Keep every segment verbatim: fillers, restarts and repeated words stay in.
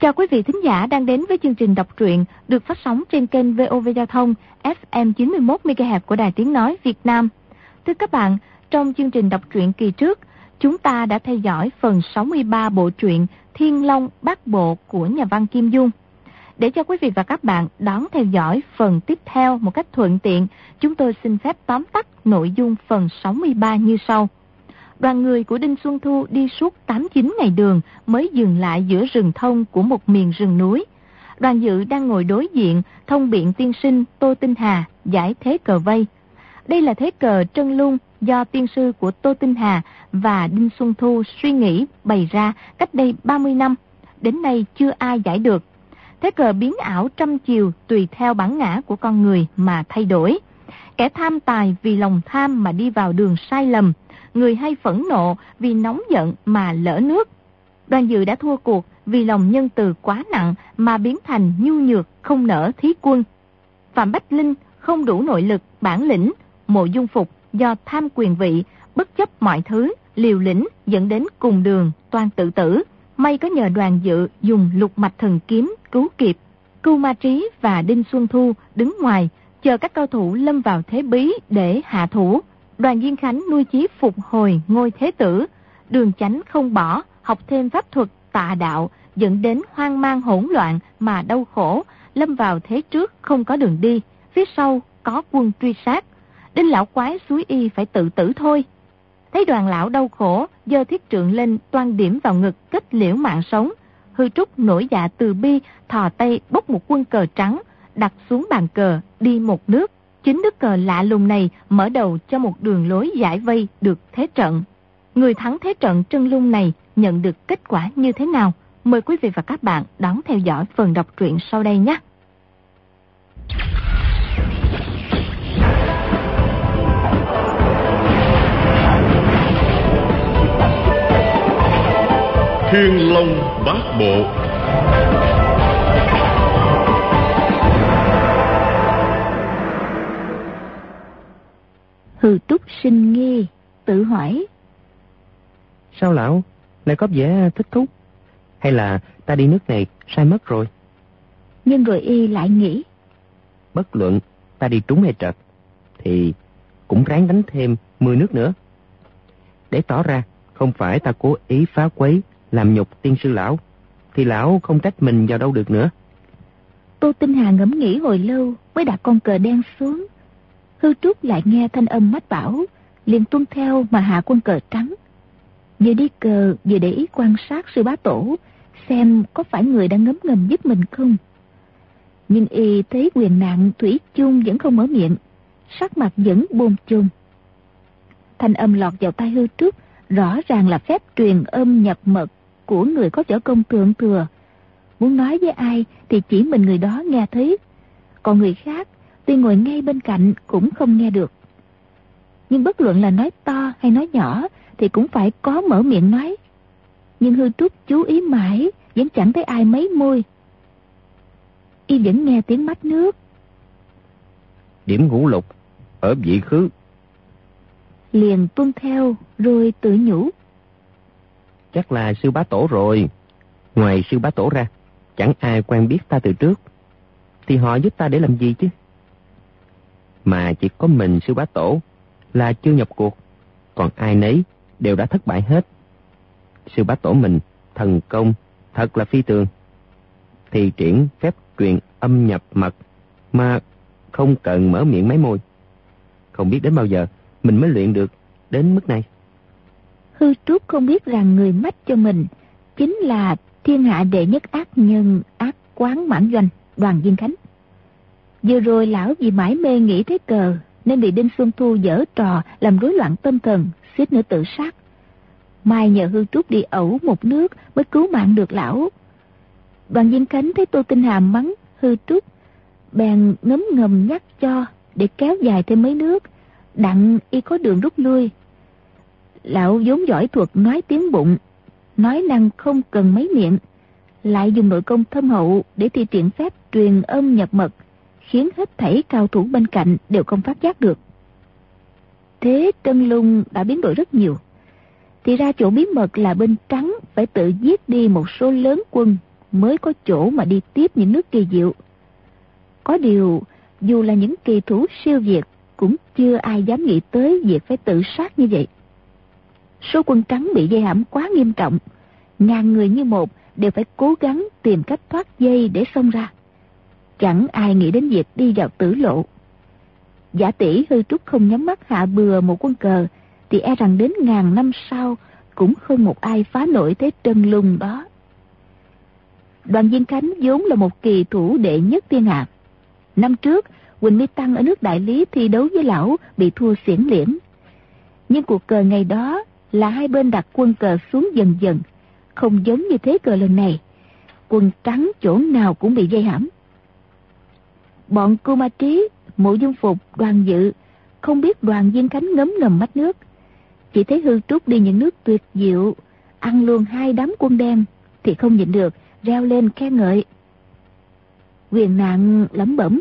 Chào quý vị thính giả đang đến với chương trình đọc truyện được phát sóng trên kênh vê o vê Giao thông ép em chín mươi mốt mê ga héc của Đài Tiếng Nói Việt Nam. Thưa các bạn, trong chương trình đọc truyện kỳ trước, chúng ta đã theo dõi phần sáu mươi ba bộ truyện Thiên Long Bát Bộ của nhà văn Kim Dung. Để cho quý vị và các bạn đón theo dõi phần tiếp theo một cách thuận tiện, chúng tôi xin phép tóm tắt nội dung phần sáu mươi ba như sau. Đoàn người của Đinh Xuân Thu đi suốt tám chín ngày đường mới dừng lại giữa rừng thông của một miền rừng núi. Đoàn Dự đang ngồi đối diện thông biện tiên sinh Tô Tinh Hà giải thế cờ vây. Đây là thế cờ trân lung do tiên sư của Tô Tinh Hà và Đinh Xuân Thu suy nghĩ bày ra cách đây ba mươi năm. Đến nay chưa ai giải được. Thế cờ biến ảo trăm chiều tùy theo bản ngã của con người mà thay đổi. Kẻ tham tài vì lòng tham mà đi vào đường sai lầm. Người hay phẫn nộ vì nóng giận mà lỡ nước. Đoàn Dự đã thua cuộc vì lòng nhân từ quá nặng mà biến thành nhu nhược không nỡ thí quân. Phạm Bách Linh không đủ nội lực, bản lĩnh. Mộ Dung Phục do tham quyền vị, bất chấp mọi thứ, liều lĩnh dẫn đến cùng đường, toan tự tử. May có nhờ Đoàn Dự dùng lục mạch thần kiếm cứu kịp. Cưu Ma Trí và Đinh Xuân Thu đứng ngoài, chờ các cao thủ lâm vào thế bí để hạ thủ. Đoàn Diên Khánh nuôi chí phục hồi ngôi thế tử. Đường Chánh không bỏ, học thêm pháp thuật tà đạo, dẫn đến hoang mang hỗn loạn mà đau khổ, lâm vào thế trước không có đường đi, phía sau có quân truy sát. Đinh lão quái suối y phải tự tử thôi. Thấy Đoàn lão đau khổ, giơ thiết trượng lên toan điểm vào ngực kết liễu mạng sống. Hư Trúc nổi dạ từ bi, thò tay bốc một quân cờ trắng, đặt xuống bàn cờ, đi một nước. Chính nước cờ lạ lùng này mở đầu cho một đường lối giải vây được thế trận. Người thắng thế trận trân lung này nhận được kết quả như thế nào? Mời quý vị và các bạn đón theo dõi phần đọc truyện sau đây nhé. Thiên Long Bát Bộ. Hư Trúc sinh nghi, tự hỏi. Sao lão lại có vẻ thích thú? Hay là ta đi nước này sai mất rồi? Nhưng rồi y lại nghĩ. Bất luận ta đi trúng hay trật, thì cũng ráng đánh thêm mười nước nữa. Để tỏ ra không phải ta cố ý phá quấy làm nhục tiên sư lão, thì lão không trách mình vào đâu được nữa. Tô Tinh Hà ngẫm nghĩ hồi lâu mới đặt con cờ đen xuống. Hư Trúc lại nghe thanh âm mách bảo, liền tuân theo mà hạ quân cờ trắng. Vừa đi cờ vừa để ý quan sát sư bá tổ, xem có phải người đang ngấm ngầm giúp mình không. Nhưng y thấy quyền nạn thủy chung vẫn không mở miệng, sắc mặt vẫn bồn chồn. Thanh âm lọt vào tai Hư Trúc, rõ ràng là phép truyền âm nhập mật của người có võ công thượng thừa. Muốn nói với ai thì chỉ mình người đó nghe thấy, còn người khác tuy ngồi ngay bên cạnh cũng không nghe được. Nhưng bất luận là nói to hay nói nhỏ thì cũng phải có mở miệng nói. Nhưng Hư Trúc chú ý mãi vẫn chẳng thấy ai mấy môi. Y vẫn nghe tiếng mách nước. Điểm ngũ lục ở vị khứ. Liền tuân theo rồi tự nhủ. Chắc là sư bá tổ rồi. Ngoài sư bá tổ ra, chẳng ai quen biết ta từ trước, thì họ giúp ta để làm gì chứ? Mà chỉ có mình sư bá tổ là chưa nhập cuộc, còn ai nấy đều đã thất bại hết. Sư bá tổ mình thần công thật là phi tường, thì triển phép truyền âm nhập mật mà không cần mở miệng mấy môi. Không biết đến bao giờ mình mới luyện được đến mức này. Hư Trúc không biết rằng người mách cho mình chính là thiên hạ đệ nhất ác nhân, ác quán mãn doanh, Đoàn Diên Khánh. Vừa rồi lão vì mãi mê nghĩ thế cờ nên bị Đinh Xuân Thu giở trò làm rối loạn tâm thần, suýt nữa tự sát. Mai nhờ Hư Trúc đi ẩu một nước mới cứu mạng được lão. Đoàn Diên Khánh thấy Tô Tinh Hà mắng Hư Trúc, bèn ngấm ngầm nhắc cho để kéo dài thêm mấy nước, đặng y có đường rút lui. Lão vốn giỏi thuật nói tiếng bụng, nói năng không cần mấy miệng, lại dùng nội công thâm hậu để thi triển phép truyền âm nhập mật, khiến hết thảy cao thủ bên cạnh đều không phát giác được. Thế Trân Lung đã biến đổi rất nhiều. Thì ra chỗ bí mật là bên trắng phải tự giết đi một số lớn quân, mới có chỗ mà đi tiếp những nước kỳ diệu. Có điều, dù là những kỳ thủ siêu việt, cũng chưa ai dám nghĩ tới việc phải tự sát như vậy. Số quân trắng bị dây hãm quá nghiêm trọng, ngàn người như một đều phải cố gắng tìm cách thoát dây để xông ra. Chẳng ai nghĩ đến việc đi vào tử lộ. Giả tỷ Hư Trúc không nhắm mắt hạ bừa một quân cờ, thì e rằng đến ngàn năm sau cũng không một ai phá nổi thế trân lùng đó. Đoàn Diên Khánh vốn là một kỳ thủ đệ nhất thiên hạ. Năm trước, Quỳnh Mi Tăng ở nước Đại Lý thi đấu với lão bị thua xiển liễm. Nhưng cuộc cờ ngày đó là hai bên đặt quân cờ xuống dần dần, không giống như thế cờ lần này. Quân trắng chỗ nào cũng bị dây hãm. Bọn Cưu Ma Trí, Mộ Dung Phục, Đoàn Dự không biết Đoàn Diên Khánh ngấm ngầm mách nước, chỉ thấy Hư Trúc đi những nước tuyệt diệu, ăn luôn hai đám quân đen, thì không nhịn được reo lên khen ngợi. Quyền Nạn lẩm bẩm: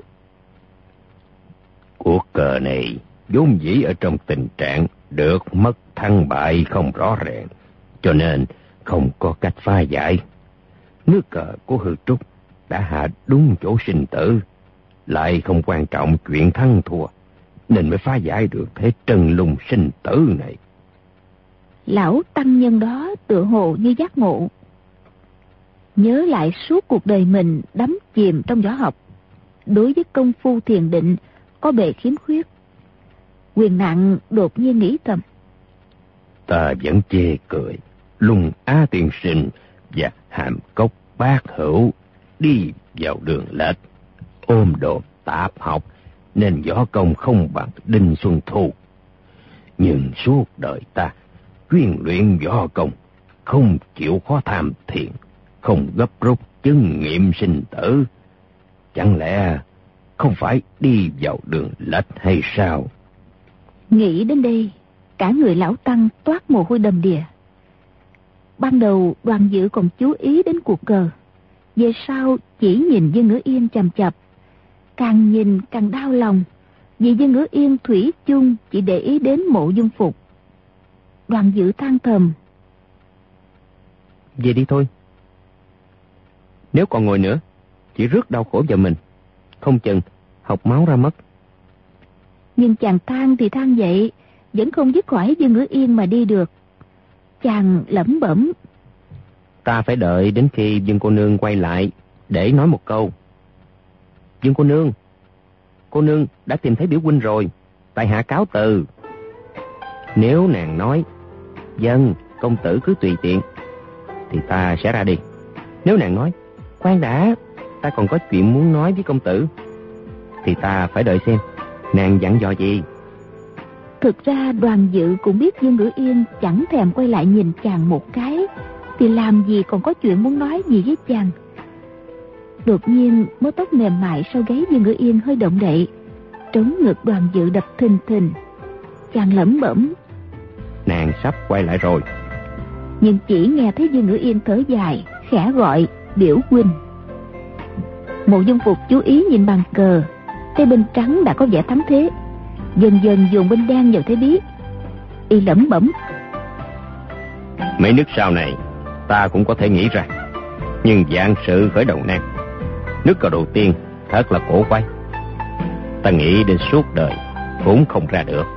Cuộc cờ này vốn dĩ ở trong tình trạng được mất thắng bại không rõ ràng, cho nên không có cách phá giải. Nước cờ của Hư Trúc đã hạ đúng chỗ sinh tử, lại không quan trọng chuyện thắng thua, nên mới phá giải được thế trần lùng sinh tử này. Lão tăng nhân đó tựa hồ như giác ngộ, nhớ lại suốt cuộc đời mình đắm chìm trong võ học, đối với công phu thiền định có bề khiếm khuyết. Quyền Nạn đột nhiên nghĩ thầm: Ta vẫn chê cười Lùng Á Tiên Sinh và Hàm Cốc Bác Hữu đi vào đường lệch, ôm đồm tạp học, nên võ công không bằng Đinh Xuân Thu. Nhưng suốt đời ta chuyên luyện võ công, không chịu khó tham thiền, không gấp rút chứng nghiệm sinh tử. Chẳng lẽ không phải đi vào đường lệch hay sao? Nghĩ đến đây, cả người lão tăng toát mồ hôi đầm đìa. Ban đầu Đoàn Dự còn chú ý đến cuộc cờ, về sau chỉ nhìn Dương Ngữ Yên chằm chằm, càng nhìn càng đau lòng, vì Dương Ngữ Yên thủy chung chỉ để ý đến Mộ Dung Phục. Đoàn Dự than thầm: Về đi thôi. Nếu còn ngồi nữa, chỉ rước đau khổ vào mình, không chừng học máu ra mất. Nhưng chàng than thì than vậy, vẫn không dứt khỏi Dương Ngữ Yên mà đi được. Chàng lẩm bẩm: Ta phải đợi đến khi Dương cô nương quay lại để nói một câu. Dương cô nương, cô nương đã tìm thấy biểu huynh rồi, tại hạ cáo từ. Nếu nàng nói vâng, công tử cứ tùy tiện, thì ta sẽ ra đi. Nếu nàng nói khoan đã, ta còn có chuyện muốn nói với công tử, thì ta phải đợi xem nàng dặn dò gì. Thực ra Đoàn Dự cũng biết Dương Ngữ Yên chẳng thèm quay lại nhìn chàng một cái, thì làm gì còn có chuyện muốn nói gì với chàng. Đột nhiên mớ tóc mềm mại sau gáy Dương Ngữ Yên hơi động đậy, trống ngực Đoàn Dự đập thình thình. Chàng lẩm bẩm: Nàng sắp quay lại rồi. Nhưng chỉ nghe thấy Dương Ngữ Yên thở dài, khẽ gọi: Biểu huynh. Mộ Dung Phục chú ý nhìn bàn cờ, thấy bên trắng đã có vẻ thắng thế, dần dần dồn bên đen vào thế bí. Y lẩm bẩm: Mấy nước sau này ta cũng có thể nghĩ ra, nhưng vạn sự khởi đầu nan. Nước cờ đầu tiên thật là cổ quái, ta nghĩ đến suốt đời cũng không ra được.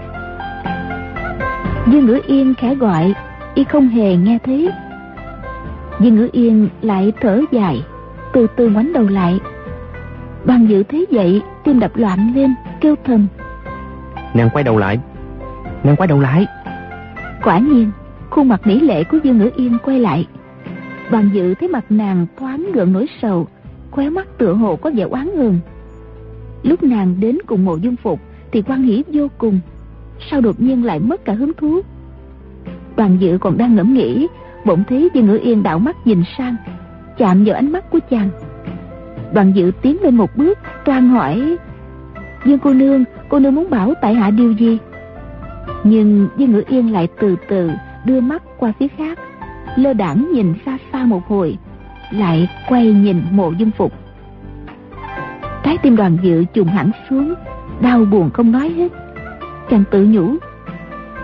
Dương Ngữ Yên khẽ gọi, y không hề nghe thấy. Dương Ngữ Yên lại thở dài, từ từ ngoảnh đầu lại. Đoàn Dự thấy vậy, tim đập loạn lên, kêu thầm: Nàng quay đầu lại, nàng quay đầu lại. Quả nhiên, khuôn mặt mỹ lệ của Dương Ngữ Yên quay lại. Đoàn Dự thấy mặt nàng thoáng gợn nỗi sầu, khóe mắt tựa hồ có vẻ oán hờn. Lúc nàng đến cùng Mộ Dung Phục thì hoan hỉ vô cùng, sao đột nhiên lại mất cả hứng thú. Đoàn Dự còn đang ngẫm nghĩ, bỗng thấy Dương Ngữ Yên đảo mắt nhìn sang, chạm vào ánh mắt của chàng. Đoàn Dự tiến lên một bước, toan hỏi: Dương cô nương, cô nương muốn bảo tại hạ điều gì? Nhưng Dương Ngữ Yên lại từ từ đưa mắt qua phía khác, lơ đãng nhìn xa xa một hồi, lại quay nhìn Mộ Dung Phục. Trái tim Đoàn Dự trùng hẳn xuống, đau buồn không nói hết. Chàng tự nhủ: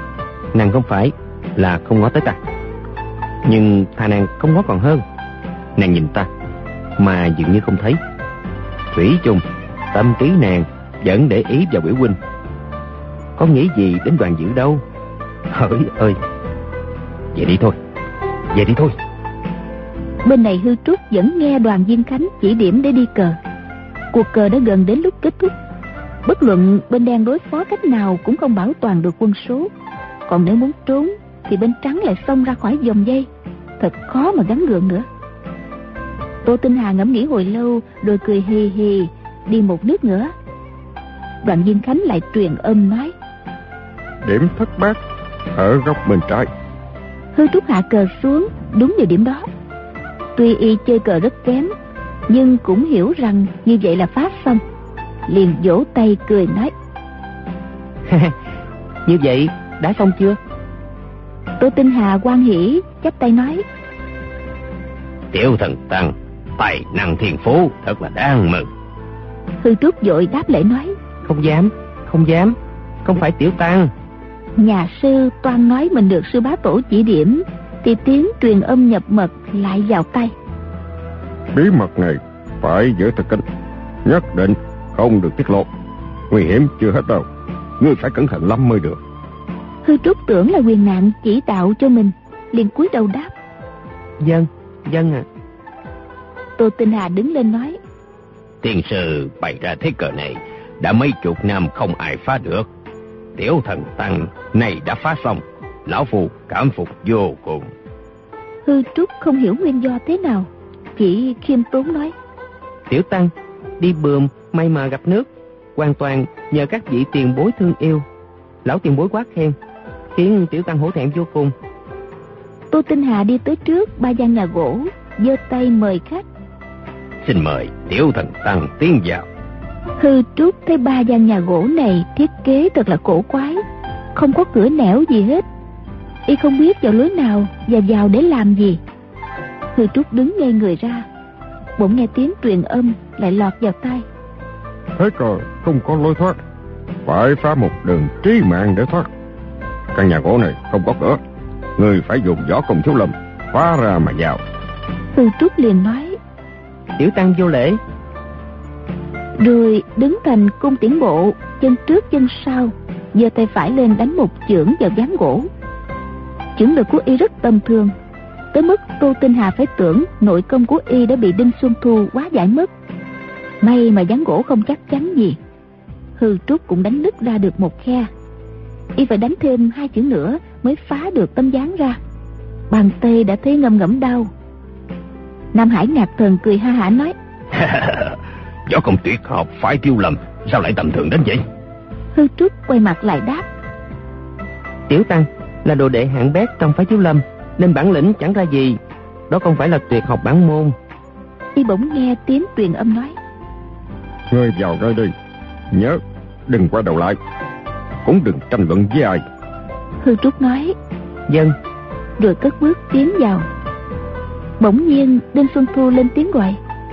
Nàng không phải là không ngó tới ta, nhưng thà nàng không ngó còn hơn. Nàng nhìn ta, mà dường như không thấy. Thủy chung, tâm trí nàng vẫn để ý vào biểu huynh. Có nghĩ gì đến Đoàn Dự đâu. Hỡi ơi, về đi thôi, về đi thôi. Bên này Hư Trúc vẫn nghe Đoàn Viên Khánh chỉ điểm để đi cờ. Cuộc cờ đã gần đến lúc kết thúc. Bất luận bên đen đối phó cách nào cũng không bảo toàn được quân số. Còn nếu muốn trốn thì bên trắng lại xông ra khỏi vòng dây, thật khó mà gắn gượng nữa. Tô Tinh Hà ngẫm nghĩ hồi lâu rồi cười hì hì đi một nước nữa. Đoàn Viên Khánh lại truyền âm nói: Điểm thất bát ở góc bên trái. Hư Trúc hạ cờ xuống đúng vào điểm đó. Tuy y chơi cờ rất kém, nhưng cũng hiểu rằng như vậy là phá xong, liền vỗ tay cười nói: Như vậy đã xong chưa? Tô Tinh Hà hoan hỉ chắp tay nói: Tiểu thần tăng tài năng thiên phú thật là đáng mừng. Hư Trúc vội đáp lễ nói: Không dám, không dám, không phải tiểu tăng. Nhà sư toan nói mình được sư bá tổ chỉ điểm, thì tiếng truyền âm nhập mật lại vào tay. Bí mật này phải giữ thật kín, nhất định không được tiết lộ. Nguy hiểm chưa hết đâu, ngươi phải cẩn thận lắm mới được. Hư Trúc tưởng là quyền nạn chỉ đạo cho mình, liền cúi đầu đáp: Vâng, vâng ạ. À. Tô Tinh Hà đứng lên nói: Tiên sư bày ra thế cờ này đã mấy chục năm không ai phá được. Tiểu thần tăng này đã phá xong, lão phu cảm phục vô cùng. Hư Trúc không hiểu nguyên do thế nào, chỉ khiêm tốn nói: Tiểu tăng đi bườm may mà gặp nước, hoàn toàn nhờ các vị tiền bối thương yêu. Lão tiền bối quá khen, khiến tiểu tăng hổ thẹn vô cùng. Tô Tinh Hà đi tới trước ba gian nhà gỗ, giơ tay mời khách: Xin mời tiểu thần tăng tiến vào. Hư Trúc thấy ba gian nhà gỗ này thiết kế thật là cổ quái, không có cửa nẻo gì hết. Y không biết vào lối nào và vào để làm gì. Hư Trúc đứng ngây người ra, bỗng nghe tiếng truyền âm lại lọt vào tai: Thế cờ không có lối thoát, phải phá một đường trí mạng để thoát. Căn nhà gỗ này không có cửa, người phải dùng võ công thiếu lâm phá ra mà vào. Hư Trúc liền nói: Tiểu tăng vô lễ. Rồi đứng thành cung tiễn bộ, chân trước chân sau, giơ tay phải lên đánh một chưởng vào ván gỗ. Chưởng lực của y rất tầm thường, tới mức Tô Tinh Hà phải tưởng nội công của y đã bị Đinh Xuân Thu quá giải mất. May mà ván gỗ không chắc chắn gì, Hư Trúc cũng đánh nứt ra được một khe. Y phải đánh thêm hai chưởng nữa mới phá được tấm ván ra. Bàn tay đã thấy ngâm ngẫm đau. Nam Hải ngạc thần cười ha hả nói: Võ công tuyệt học phải tiêu lầm, sao lại tầm thường đến vậy? Hư Trúc quay mặt lại đáp: Tiểu tăng là đồ đệ hạng bét trong phái thiếu lâm, nên bản lĩnh chẳng ra gì. Đó không phải là tuyệt học bản môn. Y bỗng nghe tiếng truyền âm nói: Ngươi vào đây đi, nhớ đừng quay đầu lại, cũng đừng tranh luận với ai. Hư Trúc nói: Vâng. Rồi cất bước tiến vào. Bỗng nhiên Đinh Xuân Thu lên tiếng gọi: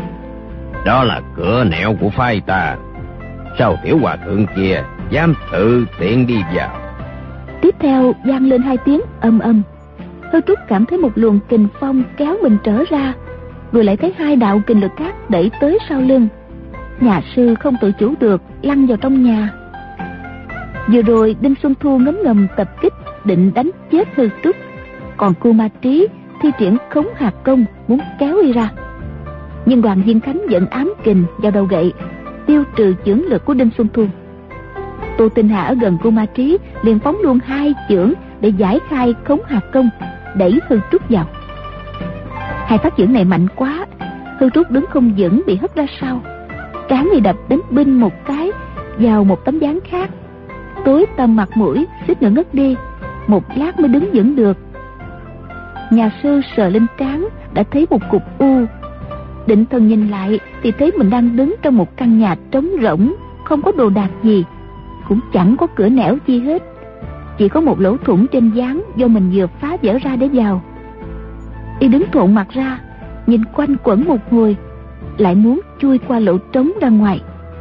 Đó là cửa nẻo của phái ta, sao tiểu hòa thượng kia dám tự tiện đi vào? Tiếp theo vang lên hai tiếng âm âm. Hư Trúc cảm thấy một luồng kình phong kéo mình trở ra, rồi lại thấy hai đạo kình lực khác đẩy tới sau lưng. Nhà sư không tự chủ được lăn vào trong nhà. Vừa rồi Đinh Xuân Thu ngấm ngầm tập kích định đánh chết Hư Trúc, còn Cưu Ma Trí thi triển khống hạt công muốn kéo y ra. Nhưng Đoàn Viên Khánh vẫn ám kình vào đầu gậy, tiêu trừ chưởng lực của Đinh Xuân Thu. Tô Tinh Hà ở gần Cưu Ma Trí liền phóng luôn hai chưởng để giải khai khống hạt công, đẩy Hư Trúc vào. Hai phát chưởng này mạnh quá, Hư Trúc đứng không vững bị hất ra sau. Trán bị đập đánh binh một cái vào một tấm ván khác, tối tăm mặt mũi, suýt nữa ngất đi, một lát mới đứng vững được. Nhà sư sờ lên trán đã thấy một cục u, định thần nhìn lại thì thấy mình đang đứng trong một căn nhà trống rỗng, không có đồ đạc gì, cũng chẳng có cửa nẻo chi hết, chỉ có một lỗ thủng trên ván do mình vừa phá vỡ ra để vào. Y đứng thộn mặt ra, nhìn quanh quẩn một hồi, lại muốn chui qua lỗ trống ra ngoài.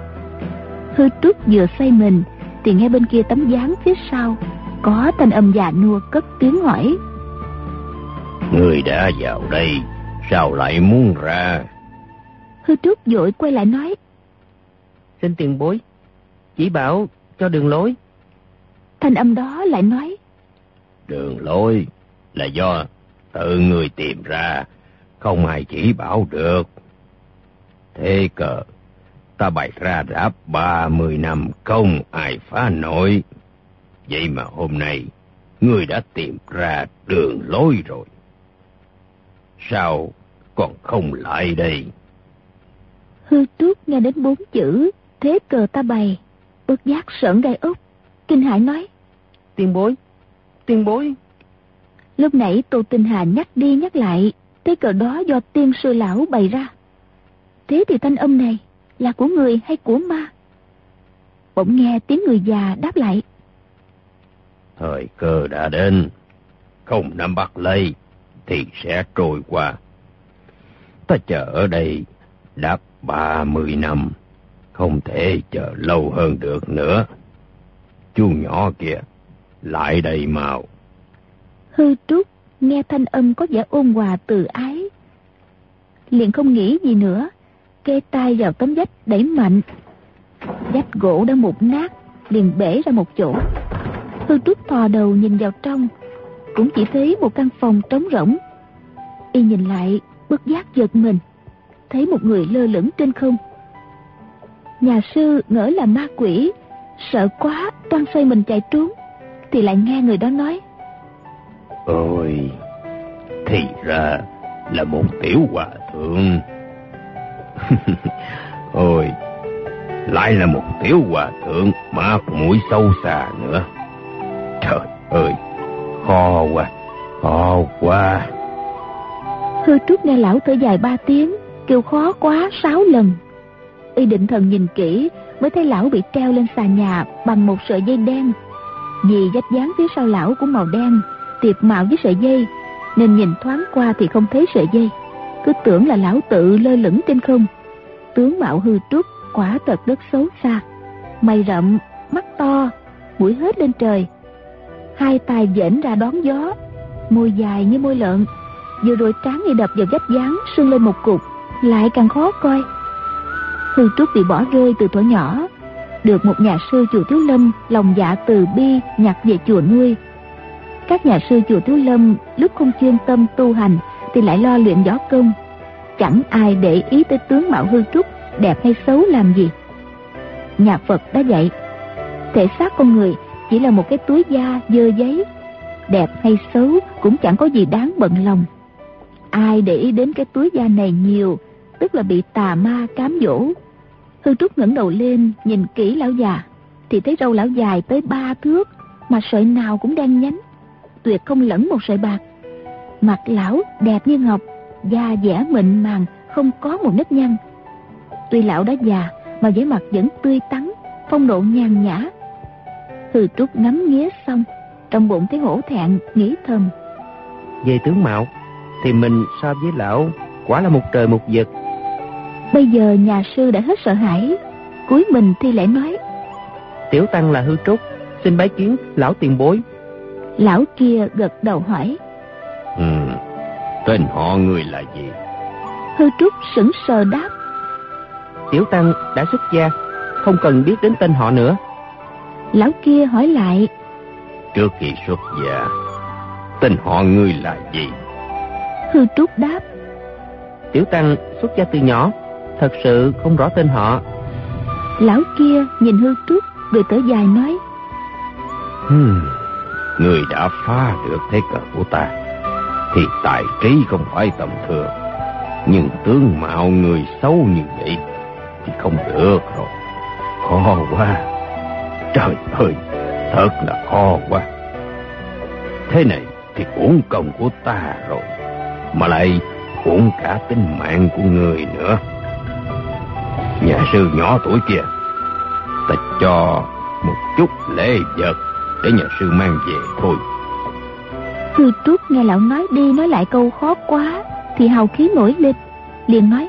Hư Trúc vừa xoay mình thì nghe bên kia tấm ván phía sau có thanh âm già nua cất tiếng hỏi: Người đã vào đây Sao lại muốn ra? Hư Trúc vội quay lại nói. Xin tiền bối, chỉ bảo cho đường lối. Thanh âm đó lại nói. Đường lối là do tự người tìm ra, không ai chỉ bảo được. Thế cờ ta bày ra đã ba mươi năm không ai phá nổi. Vậy mà hôm nay ngươi đã tìm ra đường lối rồi. Sao còn không lại đây? Hư Trúc nghe đến bốn chữ thế cờ ta bày, bất giác sởn gai ốc, kinh hãi nói. Tiền bối, tiền bối. Lúc nãy Tô Tinh Hà nhắc đi nhắc lại, thế cờ đó do tiên sư lão bày ra. Thế thì thanh âm này là của người hay của ma? Bỗng nghe tiếng người già đáp lại. Thời cơ đã đến, không nắm bắt lấy thì sẽ trôi qua. Ta chờ ở đây đã ba mươi năm, không thể chờ lâu hơn được nữa. Chú nhỏ kìa, lại đây mau. Hư Trúc nghe thanh âm có vẻ ôn hòa từ ái, liền không nghĩ gì nữa, kê tay vào tấm vách đẩy mạnh. Vách gỗ đã mục nát, liền bể ra một chỗ. Hư Trúc thò đầu nhìn vào trong, cũng chỉ thấy một căn phòng trống rỗng. Y nhìn lại, bất giác giật mình, thấy một người lơ lửng trên không. Nhà sư ngỡ là ma quỷ, sợ quá toan xoay mình chạy trốn, thì lại nghe người đó nói. Ôi, thì ra là một tiểu hòa thượng. Ôi, lại là một tiểu hòa thượng mặt mũi xấu xa nữa. Trời ơi, khó quá, khó quá. Hư Trúc nghe lão thở dài ba tiếng, kêu khó quá sáu lần. Y định thần nhìn kỹ, mới thấy lão bị treo lên xà nhà bằng một sợi dây đen. Vì vách dáng phía sau lão cũng màu đen, tiệp mạo với sợi dây, nên nhìn thoáng qua thì không thấy sợi dây, cứ tưởng là lão tự lơ lửng trên không. Tướng mạo Hư Trúc quả thật rất xấu xa, mày rậm, mắt to, mũi hết lên trời, hai tay vểnh ra đón gió, môi dài như môi lợn, vừa rồi trán y đập vào vách dáng sưng lên một cục, lại càng khó coi. Hư Trúc bị bỏ rơi từ thuở nhỏ, được một nhà sư chùa Thiếu Lâm lòng dạ từ bi nhặt về chùa nuôi. Các nhà sư chùa Thiếu Lâm lúc không chuyên tâm tu hành thì lại lo luyện võ công, chẳng ai để ý tới tướng mạo Hư Trúc đẹp hay xấu làm gì. Nhà Phật đã dạy, thể xác con người chỉ là một cái túi da dơ giấy, đẹp hay xấu cũng chẳng có gì đáng bận lòng. Ai để ý đến cái túi da này nhiều, tức là bị tà ma cám dỗ. Hư Trúc ngẩng đầu lên nhìn kỹ lão già, thì thấy râu lão dài tới ba thước, mà sợi nào cũng đen nhánh, tuyệt không lẫn một sợi bạc. Mặt lão đẹp như ngọc, da dẻ mịn màng, không có một nếp nhăn. Tuy lão đã già mà vẻ mặt vẫn tươi tắn, phong độ nhàn nhã. Hư Trúc ngắm nghía xong, trong bụng thấy hổ thẹn, nghĩ thầm. Về tướng mạo thì mình so với lão quả là một trời một vực. Bây giờ nhà sư đã hết sợ hãi, cúi mình thi lễ nói. Tiểu tăng là Hư Trúc, xin bái kiến lão tiền bối. Lão kia gật đầu hỏi. Ừ, tên họ người là gì? Hư Trúc sững sờ đáp. Tiểu tăng đã xuất gia, không cần biết đến tên họ nữa. Lão kia hỏi lại. Trước khi xuất gia, tên họ ngươi là gì? Hư Trúc đáp. Tiểu tăng xuất gia từ nhỏ, thật sự không rõ tên họ. Lão kia nhìn Hư Trúc rồi thở dài nói. Hmm, người đã phá được thế cờ của ta thì tài trí không phải tầm thường, nhưng tướng mạo người xấu như vậy thì không được rồi. Khó quá, trời ơi, thật là khó quá. Thế này thì uổng công của ta rồi, mà lại uổng cả tính mạng của người nữa. Nhà sư nhỏ tuổi kia, ta cho một chút lễ vật để nhà sư mang về thôi. Hư Trúc nghe lão nói đi nói lại câu khó quá thì hào khí nổi lên, liền nói.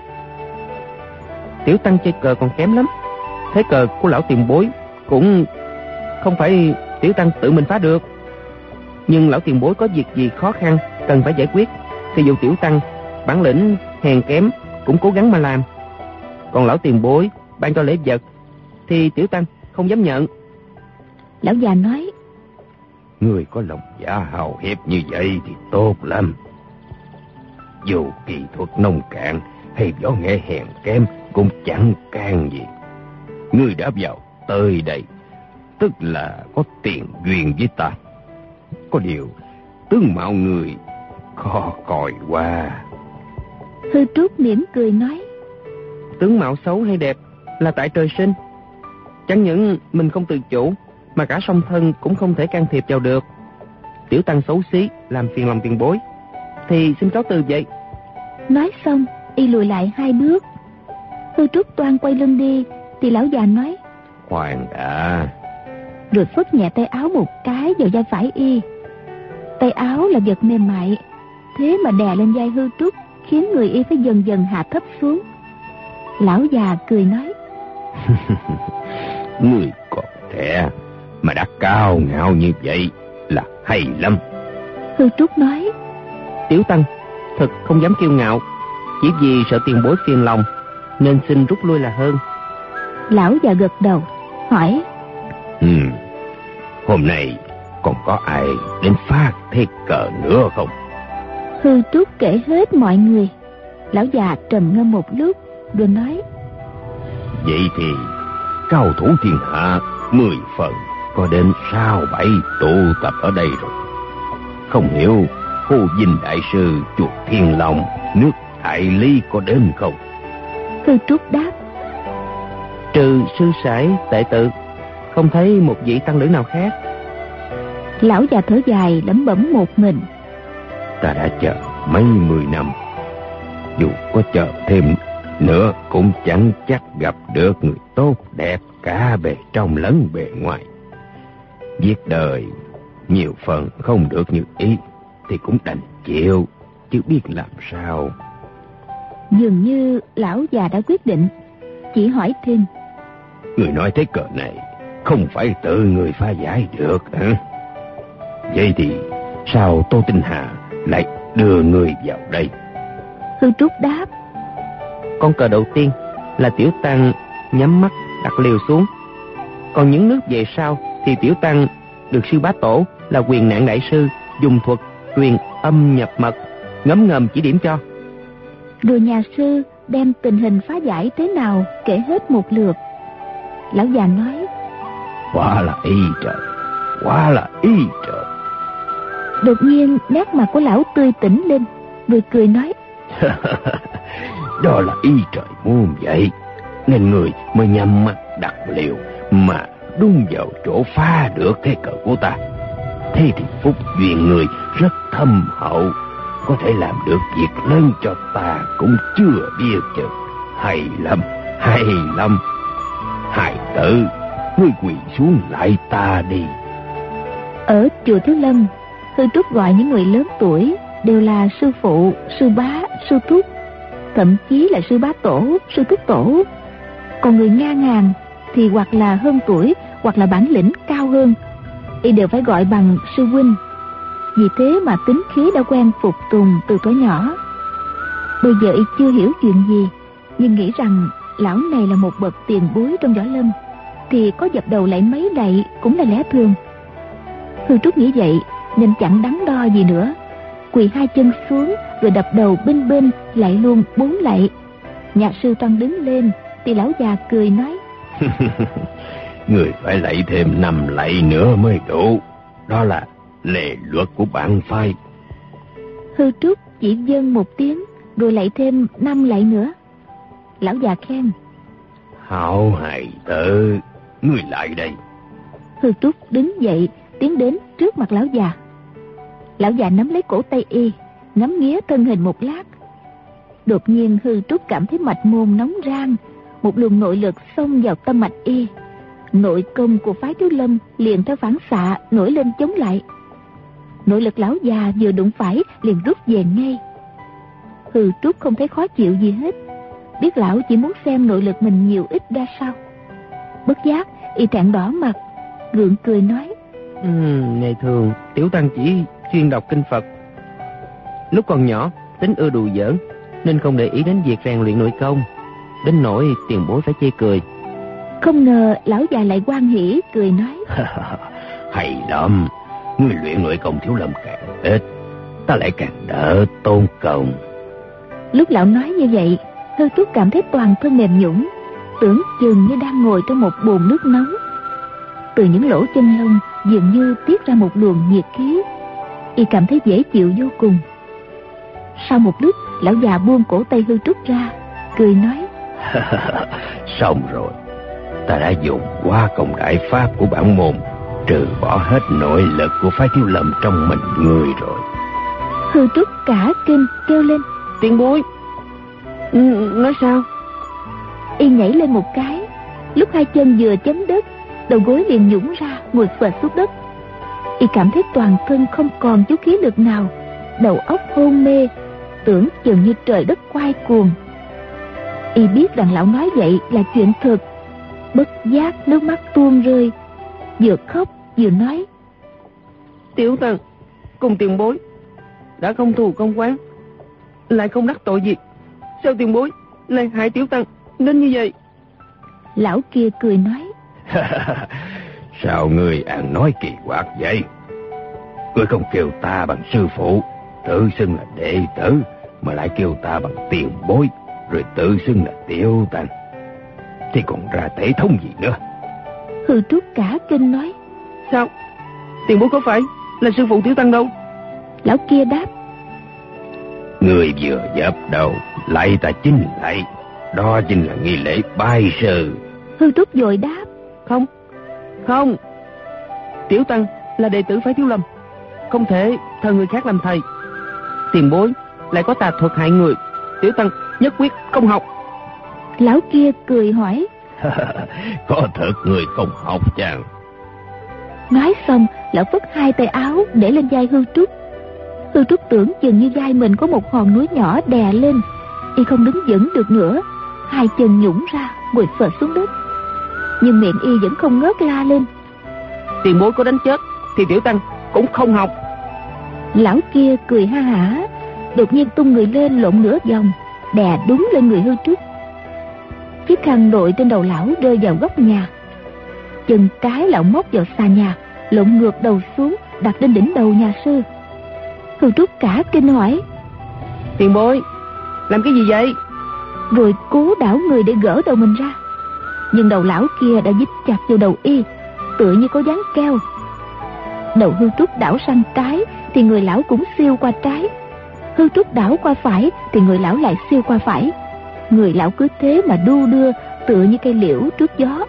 Tiểu tăng chơi cờ còn kém lắm, thế cờ của lão tiền bối cũng không phải tiểu tăng tự mình phá được. Nhưng lão tiền bối có việc gì khó khăn cần phải giải quyết thì dù tiểu tăng Bản lĩnh hèn kém cũng cố gắng mà làm. Còn lão tiền bối ban cho lễ vật thì tiểu tăng không dám nhận. Lão già nói: Người có lòng dạ hào hiệp như vậy thì tốt lắm. Dù kỹ thuật nông cạn hay võ nghệ hèn kém cũng chẳng can gì. Ngươi đã vào tới đây, tức là có tiền duyên với ta. Có điều tướng mạo người khó coi quá. Hư Trúc mỉm cười nói: Tướng mạo xấu hay đẹp là tại trời sinh. Chẳng những mình không tự chủ, mà cả song thân cũng không thể can thiệp vào được. Tiểu tăng xấu xí làm phiền lòng tiền bối, thì xin cáo từ vậy. Nói xong y lùi lại hai bước. Hư Trúc toan quay lưng đi thì lão già nói: Khoan đã. Rồi phất nhẹ tay áo một cái vào vai phải y. Tay áo là vật mềm mại, thế mà đè lên vai Hư Trúc, khiến người y phải dần dần hạ thấp xuống. Lão già cười nói: Người còn trẻ mà đã cao ngạo như vậy là hay lắm. Hư Trúc nói: Tiểu tăng thật không dám kiêu ngạo, chỉ vì sợ tiền bối phiền lòng nên xin rút lui là hơn. Lão già gật đầu hỏi: Ừ, hôm nay còn có ai đến phát thế cờ nữa không? Hư Trúc kể hết mọi người. Lão già trầm ngâm một lúc rồi nói: Vậy thì cao thủ thiên hạ mười phần có đến sáu bảy tụ tập ở đây rồi. Không hiểu Hồ Dinh đại sư chuột Thiên Long nước Đại Lý có đến không? Hư Trúc đáp: Trừ sư sãi Tệ Tự, không thấy một vị tăng lữ nào khác. Lão già thở dài lẩm bẩm một mình: Ta đã chờ mấy mươi năm, dù có chờ thêm nữa cũng chẳng chắc gặp được người tốt đẹp cả bề trong lẫn bề ngoài. Việc đời nhiều phần không được như ý thì cũng đành chịu, chứ biết làm sao. Dường như lão già đã quyết định, chỉ hỏi thêm: Người nói thế cờ này không phải tự người pha giải được hả? Vậy thì sao Tô Tinh Hà lại đưa người vào đây? Hư Trúc đáp: Con cờ đầu tiên là tiểu tăng nhắm mắt đặt liều xuống, còn những nước về sau thì tiểu tăng được sư bá tổ là Quyền Nạn đại sư dùng thuật truyền âm nhập mật ngấm ngầm chỉ điểm cho. Rồi nhà sư đem tình hình phá giải thế nào kể hết một lượt. Lão già nói: Quá là y trời, quá là y trời. Đột nhiên nét mặt của lão tươi tỉnh lên, rồi cười nói: Đó là y trời muốn vậy, nên người mới nhắm mắt đặt liều mà đúng vào chỗ phá được thế cờ của ta. Thế thì phúc duyên người rất thâm hậu, có thể làm được việc lớn cho ta cũng chưa biết chừng. Hay lắm, hay lắm. Hài tử, ngươi quỳ xuống lại ta đi. Ở chùa Thiếu Lâm, Hư Trúc gọi những người lớn tuổi đều là sư phụ, sư bá, sư thúc, thậm chí là sư bá tổ, sư thúc tổ. Còn người ngang hàng thì hoặc là hơn tuổi, hoặc là bản lĩnh cao hơn, y đều phải gọi bằng sư huynh. Vì thế mà tính khí đã quen phục tùng từ tuổi nhỏ. Bây giờ y chưa hiểu chuyện gì, nhưng nghĩ rằng lão này là một bậc tiền bối trong võ lâm, thì có dập đầu lại mấy lạy cũng là lẽ thường. Hư Trúc nghĩ vậy nên chẳng đắn đo gì nữa, quỳ hai chân xuống rồi đập đầu binh binh lại luôn bốn lạy. Nhà sư toan đứng lên thì lão già cười nói: Người phải lạy thêm năm lạy nữa mới đủ, đó là lề luật của bản phái. Hư Trúc chỉ vâng một tiếng rồi lạy thêm năm lạy nữa. Lão già khen: Hảo hài tử, ngươi lại đây. Hư Trúc đứng dậy tiến đến trước mặt lão già. Lão già nắm lấy cổ tay y, ngắm nghía thân hình một lát. Đột nhiên Hư Trúc cảm thấy mạch môn nóng rang, một luồng nội lực xông vào tâm mạch y. Nội công của phái Thiếu Lâm liền theo phản xạ nổi lên chống lại. Nội lực lão già vừa đụng phải liền rút về ngay. Hư Trúc không thấy khó chịu gì hết, biết lão chỉ muốn xem nội lực mình nhiều ít ra sao. Bất giác y trạng đỏ mặt, gượng cười nói: ừ, Ngày thường tiểu tăng chỉ chuyên đọc kinh Phật. Lúc còn nhỏ tính ưa đùa giỡn, nên không để ý đến việc rèn luyện nội công, đến nỗi tiền bối phải chê cười. Không ngờ lão già lại hoan hỉ cười nói: Hay lắm, ngươi luyện nội công Thiếu Lâm càng ít, ta lại càng đỡ tốn công. Lúc lão nói như vậy, Hư Trúc cảm thấy toàn thân mềm nhũn, tưởng chừng như đang ngồi trong một bồn nước nóng. Từ những lỗ chân lông dường như tiết ra một luồng nhiệt khí, y cảm thấy dễ chịu vô cùng. Sau một lúc, lão già buông cổ tay Hư Trúc ra, cười nói: Xong rồi, ta đã dùng qua công đại pháp của bản môn, trừ bỏ hết nội lực của phái Thiếu Lâm trong mình người rồi. Hư Trúc cả kinh kêu lên: Tiền bối, nói sao? Y nhảy lên một cái, lúc hai chân vừa chấm đất, đầu gối liền nhũn ra, ngồi phệt xuống đất. Y cảm thấy toàn thân không còn chút khí lực nào, đầu óc hôn mê, tưởng chừng như trời đất quay cuồng. Y biết rằng lão nói vậy là chuyện thật, bất giác nước mắt tuôn rơi, vừa khóc vừa nói: Tiểu Tăng cùng tiền bối đã không thù không oán, lại không đắc tội gì, sao tiền bối lại hại Tiểu Tăng nên như vậy? Lão kia cười nói: Sao ngươi ăn nói kỳ quặc vậy? Ngươi không kêu ta bằng sư phụ, tự xưng là đệ tử, mà lại kêu ta bằng tiền bối, rồi tự xưng là Tiểu Tăng, thì còn ra thể thống gì nữa? Hư Trúc cả kinh nói: Sao? Tiền bối có phải là sư phụ Tiểu Tăng đâu? Lão kia đáp: Người vừa dập đầu lại ta chính lại, đó chính là nghi lễ bái sư. Hư Trúc vội đáp: Không, không, Tiểu Tăng là đệ tử phái Thiếu Lâm, không thể thờ người khác làm thầy. Tiền bối lại có tà thuật hại người, Tiểu Tăng nhất quyết không học. Lão kia cười hỏi: Có thật người không học chăng? Nói xong, lão phất hai tay áo để lên vai Hư Trúc. Hư Trúc tưởng chừng như vai mình có một hòn núi nhỏ đè lên, y không đứng vững được nữa, hai chân nhũn ra, quỳ phệt xuống đất. Nhưng miệng y vẫn không ngớt la lên: Tiền bối có đánh chết thì Tiểu Tăng cũng không học. Lão kia cười ha hả, đột nhiên tung người lên lộn nửa vòng, đè đúng lên người Hư Trúc. Chiếc khăn đội trên đầu lão rơi vào góc nhà, chân cái lão móc vào xà nhà, lộn ngược đầu xuống đặt lên đỉnh đầu nhà sư. Hư Trúc cả kinh hỏi: Tiền bối làm cái gì vậy? Rồi cố đảo người để gỡ đầu mình ra, nhưng đầu lão kia đã dính chặt vào đầu y, tựa như có dán keo. Đầu Hư Trúc đảo sang trái thì người lão cũng siêu qua trái, Hư Trúc đảo qua phải thì người lão lại siêu qua phải. Người lão cứ thế mà đu đưa, tựa như cây liễu trước gió.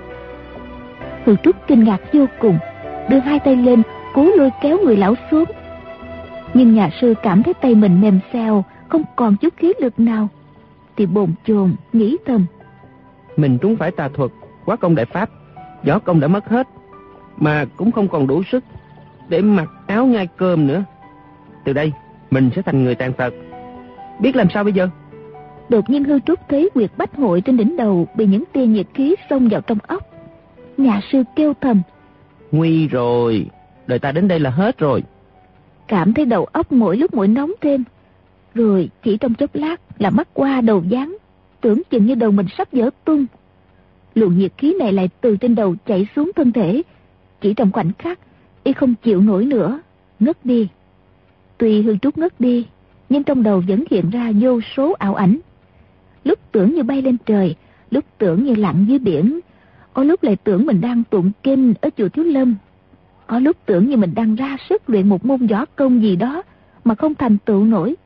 Hư Trúc kinh ngạc vô cùng, đưa hai tay lên cố lôi kéo người lão xuống. Nhưng nhà sư cảm thấy tay mình mềm xèo, không còn chút khí lực nào, thì bồn chồn nghĩ thầm: Mình trúng phải tà thuật, quá công đại pháp, võ công đã mất hết, mà cũng không còn đủ sức để mặc áo nhai cơm nữa. Từ đây mình sẽ thành người tàn tật, biết làm sao bây giờ? Đột nhiên Hư Trúc thấy huyệt bách hội trên đỉnh đầu bị những tia nhiệt khí xông vào trong óc. Nhà sư kêu thầm: Nguy rồi, đời ta đến đây là hết rồi. Cảm thấy đầu óc mỗi lúc mỗi nóng thêm, rồi chỉ trong chốc lát là mắt qua đầu váng, tưởng chừng như đầu mình sắp vỡ tung. Luồng nhiệt khí này lại từ trên đầu chảy xuống thân thể, chỉ trong khoảnh khắc y không chịu nổi nữa, ngất đi. Tuy Hư Trúc ngất đi, nhưng trong đầu vẫn hiện ra vô số ảo ảnh. Lúc tưởng như bay lên trời, lúc tưởng như lặn dưới biển, có lúc lại tưởng mình đang tụng kinh ở chùa Thiếu Lâm, có lúc tưởng như mình đang ra sức luyện một môn võ công gì đó mà không thành tựu nổi.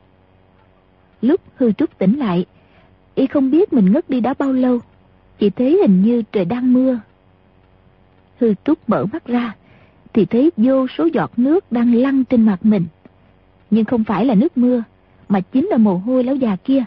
Lúc Hư Trúc tỉnh lại, y không biết mình ngất đi đã bao lâu, chỉ thấy hình như trời đang mưa. Hư Trúc mở mắt ra thì thấy vô số giọt nước đang lăn trên mặt mình, nhưng không phải là nước mưa, mà chính là mồ hôi lão già kia.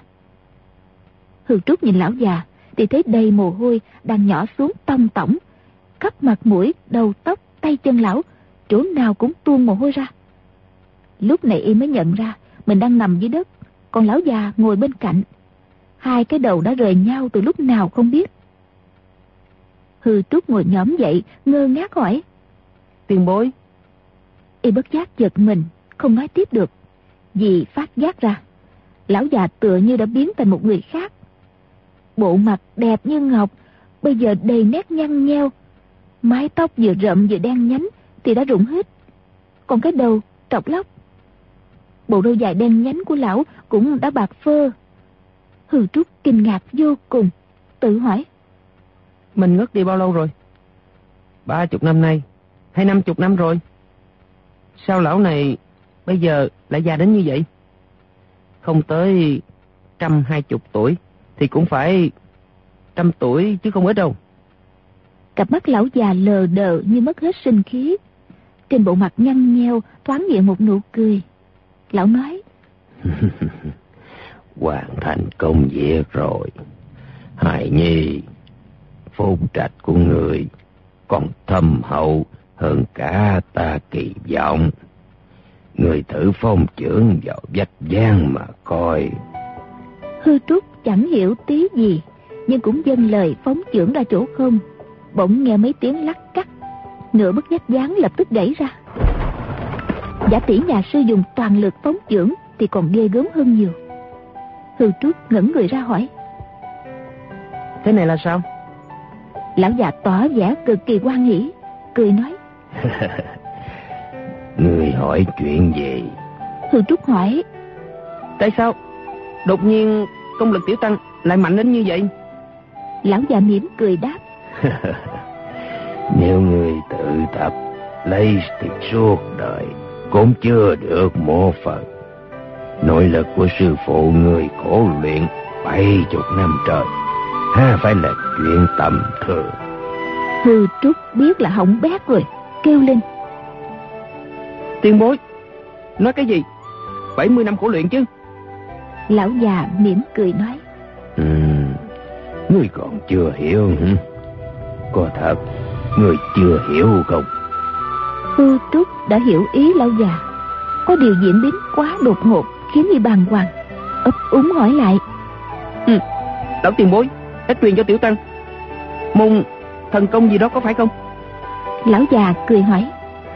Hư Trúc nhìn lão già thì thấy đầy mồ hôi đang nhỏ xuống tông tổng, khắp mặt mũi, đầu tóc, tay chân lão, chỗ nào cũng tuôn mồ hôi ra. Lúc này y mới nhận ra mình đang nằm dưới đất, còn lão già ngồi bên cạnh. Hai cái đầu đã rời nhau từ lúc nào không biết. Hư Trúc ngồi nhõm dậy, ngơ ngác hỏi: Tiền bối? Y bất giác giật mình, không nói tiếp được, vì phát giác ra lão già tựa như đã biến thành một người khác. Bộ mặt đẹp như ngọc, bây giờ đầy nét nhăn nheo. Mái tóc vừa rậm vừa đen nhánh thì đã rụng hết, còn cái đầu trọc lóc. Bộ râu dài đen nhánh của lão cũng đã bạc phơ. Hư Trúc kinh ngạc vô cùng, tự hỏi: mình ngất đi bao lâu rồi? Ba chục năm nay hay năm chục năm rồi? Sao lão này bây giờ lại già đến như vậy? Không tới trăm hai chục tuổi thì cũng phải trăm tuổi chứ không ít đâu. Cặp mắt lão già lờ đờ như mất hết sinh khí. Trên bộ mặt nhăn nheo thoáng hiện một nụ cười. Lão nói: hoàn thành công việc rồi. Hài Nhi, phúc trạch của người còn thâm hậu hơn cả ta kỳ vọng. Người thử phong chưởng vào vách giang mà coi. Hư Trúc chẳng hiểu tí gì, nhưng cũng dâng lời phóng chưởng ra chỗ không. Bỗng nghe mấy tiếng lắc cắt, nửa bức vách gián lập tức gãy ra. Giả tỷ nhà sư dùng toàn lực phóng chưởng thì còn ghê gớm hơn nhiều. Hư Trúc ngẩng người ra hỏi: thế này là sao? Lão già tỏ vẻ cực kỳ hoan hỉ, cười nói: người hỏi chuyện gì? Hư Trúc hỏi: tại sao đột nhiên công lực tiểu tăng lại mạnh đến như vậy? Lão già mỉm cười đáp: nếu người tự tập lấy thì suốt đời cũng chưa được một phần. Nội lực của sư phụ người khổ luyện bảy chục năm trời, ha phải là chuyện tầm thường. Hư Trúc biết là hỏng bét rồi, kêu lên: tiền bối, nói cái gì? bảy mươi năm khổ luyện chứ? Lão già mỉm cười nói: ừ, ngươi còn chưa hiểu hả? Có thật ngươi chưa hiểu không? Hư Trúc đã hiểu ý lão già. Có điều diễn biến quá đột ngột khiến y bàng hoàng, ấp úng hỏi lại: ừ, lão tiền bối đã truyền cho tiểu tăng môn thần công gì đó có phải không? Lão già cười hỏi: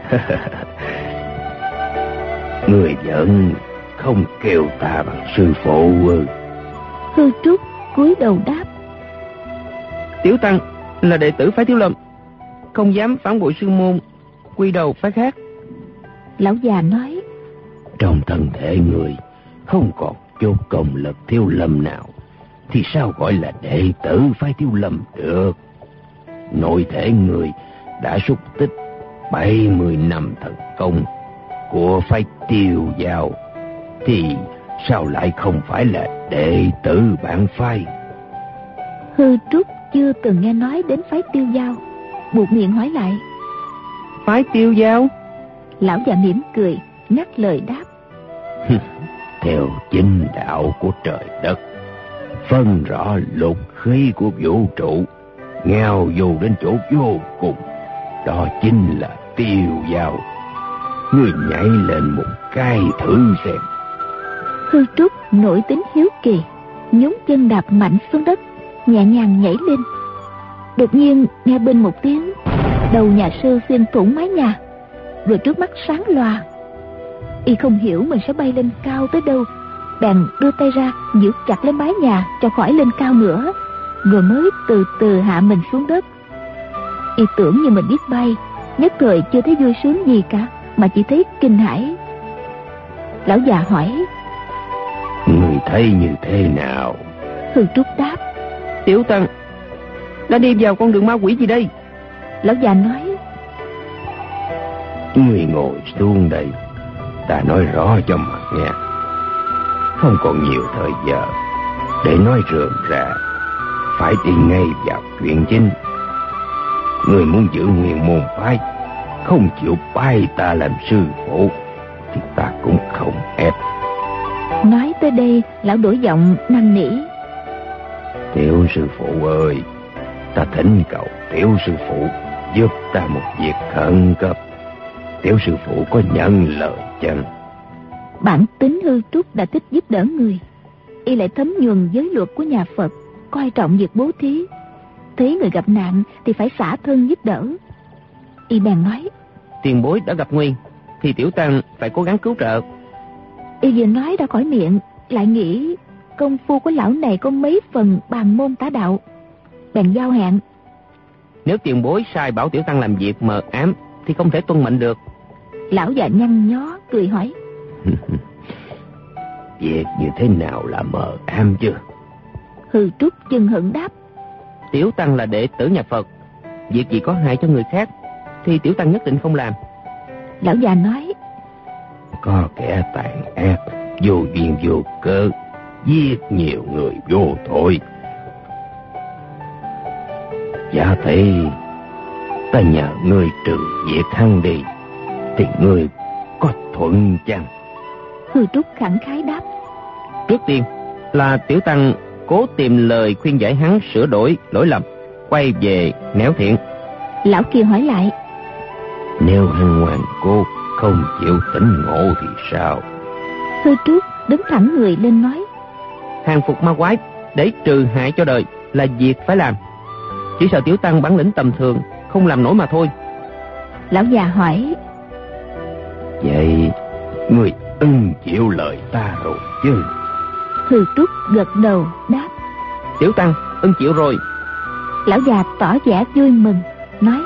người vẫn không kêu ta bằng sư phụ ư? Hư Trúc cúi đầu đáp: tiểu tăng là đệ tử phái Thiếu Lâm, không dám phản bội sư môn, quy đầu phái khác. Lão già nói: trong thân thể người không còn chút công lực Thiếu Lâm nào thì sao gọi là đệ tử phái Thiếu Lâm được? Nội thể người đã xúc tích bảy mươi năm thần công của phái Tiêu Giao thì sao lại không phải là đệ tử bản phái? Hư Trúc chưa từng nghe nói đến phái Tiêu Giao, buột miệng hỏi lại: phái Tiêu Giao? Lão già mỉm cười ngắt lời đáp: theo chính đạo của trời đất, phân rõ lục khí của vũ trụ, ngao dù đến chỗ vô cùng, đó chính là Tiêu Giao. Ngươi nhảy lên một cái thử xem. Hư Trúc nổi tính hiếu kỳ, nhún chân đạp mạnh xuống đất, nhẹ nhàng nhảy lên. Đột nhiên nghe bên một tiếng, đầu nhà sư xuyên thủng mái nhà, rồi trước mắt sáng loà. Y không hiểu mình sẽ bay lên cao tới đâu, bèn đưa tay ra giữ chặt lấy mái nhà cho khỏi lên cao nữa, rồi mới từ từ hạ mình xuống đất. Y tưởng như mình biết bay, nhất thời chưa thấy vui sướng gì cả, mà chỉ thấy kinh hãi. Lão già hỏi: người thấy như thế nào? Hư Trúc đáp: tiểu tăng đã đi vào con đường ma quỷ gì đây? Lão già nói: người ngồi xuống đây, ta nói rõ cho mà nghe. Không còn nhiều thời giờ để nói rườm rà, phải đi ngay vào chuyện chính. Người muốn giữ nguyên môn phái, không chịu bái ta làm sư phụ thì ta cũng không ép. Nói tới đây, lão đổi giọng năn nỉ: tiểu sư phụ ơi, ta thỉnh cầu tiểu sư phụ giúp ta một việc khẩn cấp. Tiểu sư phụ có nhận lời chăng? Bản tính Hư Trúc đã thích giúp đỡ người, y lại thấm nhuần giới luật của nhà Phật, coi trọng việc bố thí. Thấy người gặp nạn thì phải xả thân giúp đỡ. Y bèn nói: tiền bối đã gặp nguy thì tiểu tăng phải cố gắng cứu trợ. Y vừa nói ra khỏi miệng lại nghĩ công phu của lão này có mấy phần bàn môn tả đạo, bèn giao hẹn. Nếu tiền bối sai bảo tiểu tăng làm việc mờ ám thì không thể tuân mệnh được. Lão già nhăn nhó cười hỏi. Việc như thế nào là mờ ám chứ? Hư Trúc chừng hững đáp. Tiểu tăng là đệ tử nhà Phật, việc gì có hại cho người khác thì tiểu tăng nhất định không làm. Lão già nói. Có kẻ tàn ác, vô duyên vô cớ, giết nhiều người vô tội. Giả tỷ, ta nhờ ngươi trừ diệt hắn đi, thì ngươi có thuận chăng? Hư Trúc khẳng khái đáp. Trước tiên là tiểu tăng cố tìm lời khuyên giải hắn sửa đổi lỗi lầm, quay về nẻo thiện. Lão kia hỏi lại. Nếu hắn ngoan cố không chịu tỉnh ngộ thì sao? Hư Trúc đứng thẳng người lên nói. Hàng phục ma quái để trừ hại cho đời là việc phải làm, chỉ sợ tiểu tăng bản lĩnh tầm thường không làm nổi mà thôi. Lão già hỏi. Vậy ngươi ưng chịu lời ta rồi chứ? Hư Trúc gật đầu đáp. Tiểu tăng ưng chịu rồi. Lão già tỏ vẻ vui mừng nói.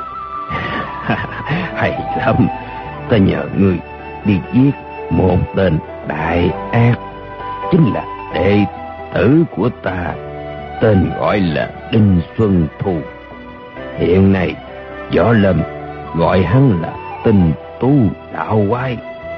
Hay lắm, ta nhờ ngươi đi giết một tên đại ác, chính là đệ tử của ta, tên gọi là Đinh Xuân Thu. Hiện nay Võ Lâm gọi hắn là Tinh Tú Lão Quái.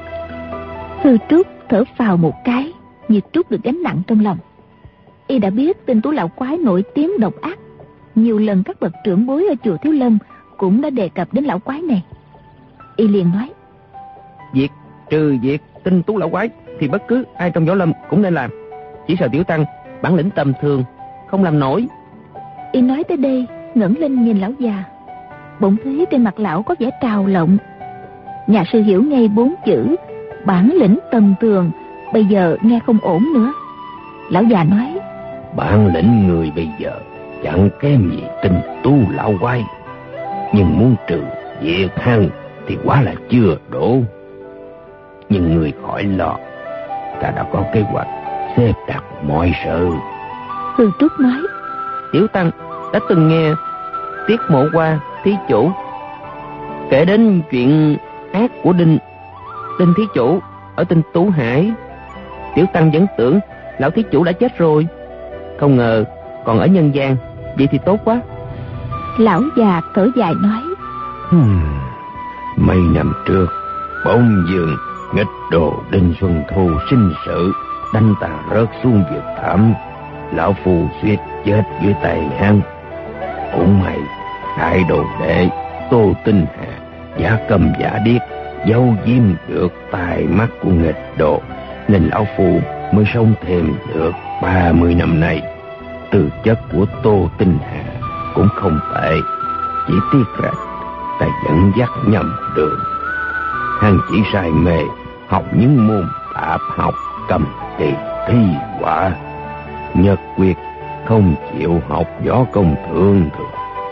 Hư Trúc thở phào một cái, như trút được gánh nặng trong lòng. Y đã biết Tinh Tú Lão Quái nổi tiếng độc ác, nhiều lần các bậc trưởng bối ở chùa Thiếu Lâm cũng đã đề cập đến lão quái này. Y liền nói. Việc trừ việc Tinh Tú Lão Quái thì bất cứ ai trong Võ Lâm cũng nên làm, chỉ sợ tiểu tăng bản lĩnh tầm thường không làm nổi. Y nói tới đây ngẩng lên nhìn lão già, bỗng thấy trên mặt lão có vẻ trào lộng. Nhà sư hiểu ngay bốn chữ bản lĩnh tầm thường, bây giờ nghe không ổn nữa. Lão già nói. Bản lĩnh người bây giờ chẳng kém gì Tinh Tú Lão Quái, nhưng muốn trừ diệt hắn thì quá là chưa đủ. Nhưng người khỏi lo, ta đã có kế hoạch xếp đặt mọi sự. Hư Trúc nói. Tiểu tăng đã từng nghe Tiết Mộ Hoa thí chủ kể đến chuyện ác của Đinh Đinh thí chủ ở Tinh Tú Hải. Tiểu tăng vẫn tưởng lão thí chủ đã chết rồi, không ngờ còn ở nhân gian. Vậy thì tốt quá. Lão già thở dài nói. Hmm, mấy năm trước bỗng dường nghịch đồ Đinh Xuân Thu sinh sự đánh ta rớt xuống vực thẳm, lão phù suýt chết dưới tay hắn. Cũng may đại đồ đệ Tô Tinh Hà giả cầm giả điếc giấu giếm được tai mắt của nghịch đồ, nên lão phù mới sống thêm được ba mươi năm nay. Tư chất của Tô Tinh Hà cũng không tệ, chỉ tiếc là ta dẫn dắt nhầm đường. Hắn chỉ say mê học những môn tạp học, cầm kỳ thi họa, nhất quyết không chịu học võ công thường thường.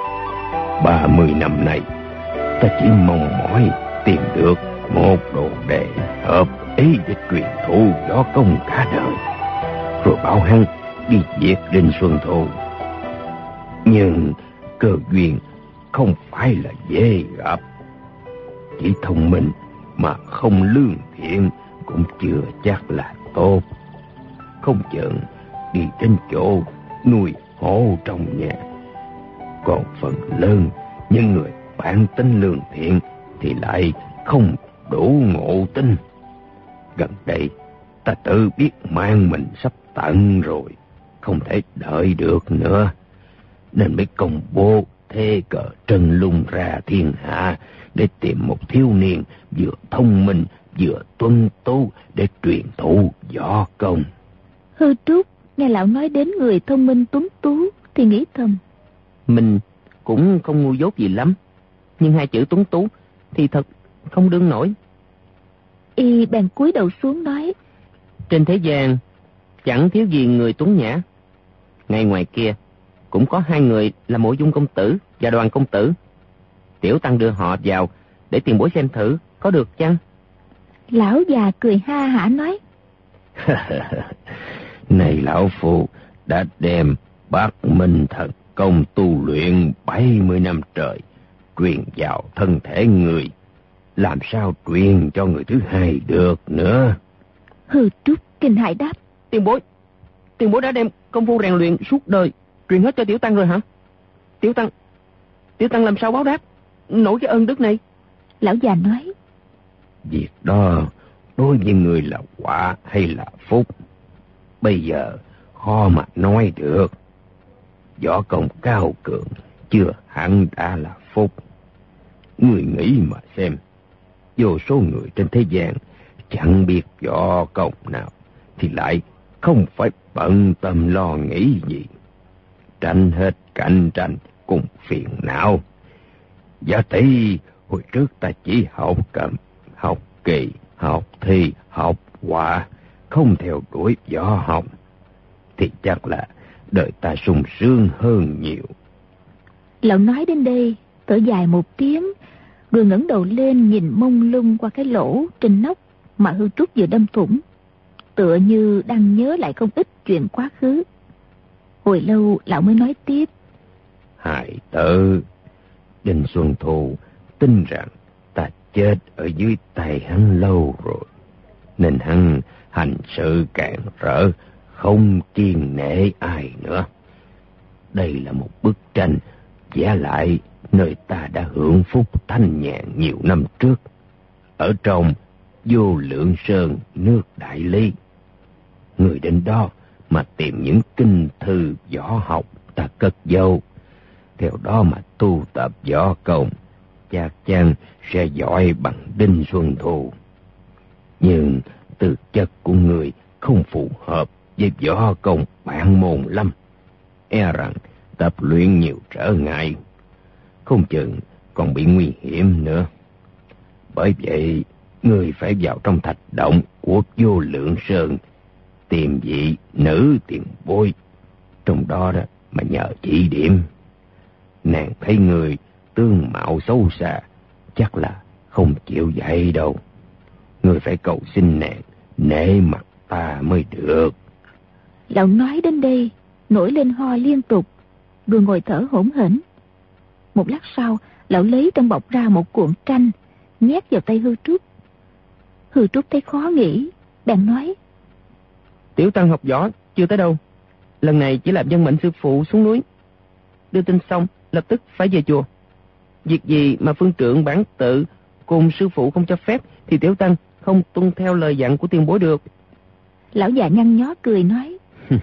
Ba mươi năm nay ta chỉ mong mỏi tìm được một đồ đệ hợp ý để truyền thụ võ công cả đời, rồi bảo hắn đi diệt Đinh Xuân Thu. Nhưng cơ duyên không phải là dễ gặp, chỉ thông minh mà không lương thiện cũng chưa chắc là tốt. Không chừng đi đến chỗ nuôi hổ trong nhà. Còn phần lớn những người bản tính lương thiện thì lại không đủ ngộ tính. Gần đây ta tự biết mang mình sắp tận rồi, không thể đợi được nữa, nên mới công bố thế cờ trần lung ra thiên hạ để tìm một thiếu niên vừa thông minh vừa tuân tú để truyền thụ võ công. Hư Trúc nghe lão nói đến người thông minh tuấn tú thì nghĩ thầm. Mình cũng không ngu dốt gì lắm, nhưng hai chữ tuấn tú thì thật không đương nổi. Y bèn cúi đầu xuống nói. Trên thế gian chẳng thiếu gì người tuấn nhã. Ngay ngoài kia cũng có hai người là Mộ Dung công tử và Đoàn công tử. Tiểu tăng đưa họ vào để tiền bối xem thử có được chăng? Lão già cười ha hả nói. Này lão phu đã đem Bát Minh Thần Công tu luyện bảy mươi năm trời, truyền vào thân thể người, làm sao truyền cho người thứ hai được nữa? Hư Trúc kinh hãi đáp: Tiền bối, tiền bối đã đem công phu rèn luyện suốt đời truyền hết cho tiểu tăng rồi hả? Tiểu tăng, tiểu tăng làm sao báo đáp nổi cái ơn đức này? Lão già nói: Việc đó đối với người là quả hay là phúc, bây giờ khó mà nói được. Võ công cao cường chưa hẳn đã là phúc. Người nghĩ mà xem, vô số người trên thế gian chẳng biết võ công nào thì lại không phải bận tâm lo nghĩ gì, tranh hết cạnh tranh cùng phiền não. Giả tỷ hồi trước ta chỉ học cầm, học kỳ, học thi, học họa, không theo đuổi võ học, thì chắc là đời ta sung sướng hơn nhiều. Lão nói đến đây thở dài một tiếng, rồi ngẩng đầu lên nhìn mông lung qua cái lỗ trên nóc mà Hư Trúc vừa đâm thủng, tựa như đang nhớ lại không ít chuyện quá khứ. Hồi lâu lão mới nói tiếp: Hài tử, Đinh Xuân Thu tin rằng ta chết ở dưới tay hắn lâu rồi, nên hắn hành sự càn rỡ, không kiêng nể ai nữa. Đây là một bức tranh vẽ lại nơi ta đã hưởng phúc thanh nhàn nhiều năm trước, ở trong Vô Lượng Sơn nước Đại Ly. Người đến đó mà tìm những kinh thư võ học ta cất giấu, theo đó mà tu tập võ công, chắc chắn sẽ giỏi bằng Đinh Xuân Thu. Nhưng tư chất của người không phù hợp với võ công bản môn lắm, e rằng tập luyện nhiều trở ngại, không chừng còn bị nguy hiểm nữa. Bởi vậy người phải vào trong thạch động của Vô Lượng Sơn tìm vị nữ tiền bối trong đó đó mà nhờ chỉ điểm. Nàng thấy người tương mạo xấu xa, chắc là không chịu dạy đâu. Người phải cầu xin nàng nể mặt ta mới được. Lão nói đến đây nổi lên ho liên tục, rồi ngồi thở hổn hển. Một lát sau, lão lấy trong bọc ra một cuộn tranh, nhét vào tay Hư Trúc. Hư Trúc thấy khó nghĩ, bèn nói: Tiểu tăng học võ chưa tới đâu, lần này chỉ làm dân mệnh sư phụ xuống núi, đưa tin xong lập tức phải về chùa. Việc gì mà phương trượng bản tự cùng sư phụ không cho phép thì tiểu tăng không tuân theo lời dặn của tiền bối được. Lão già nhăn nhó cười nói: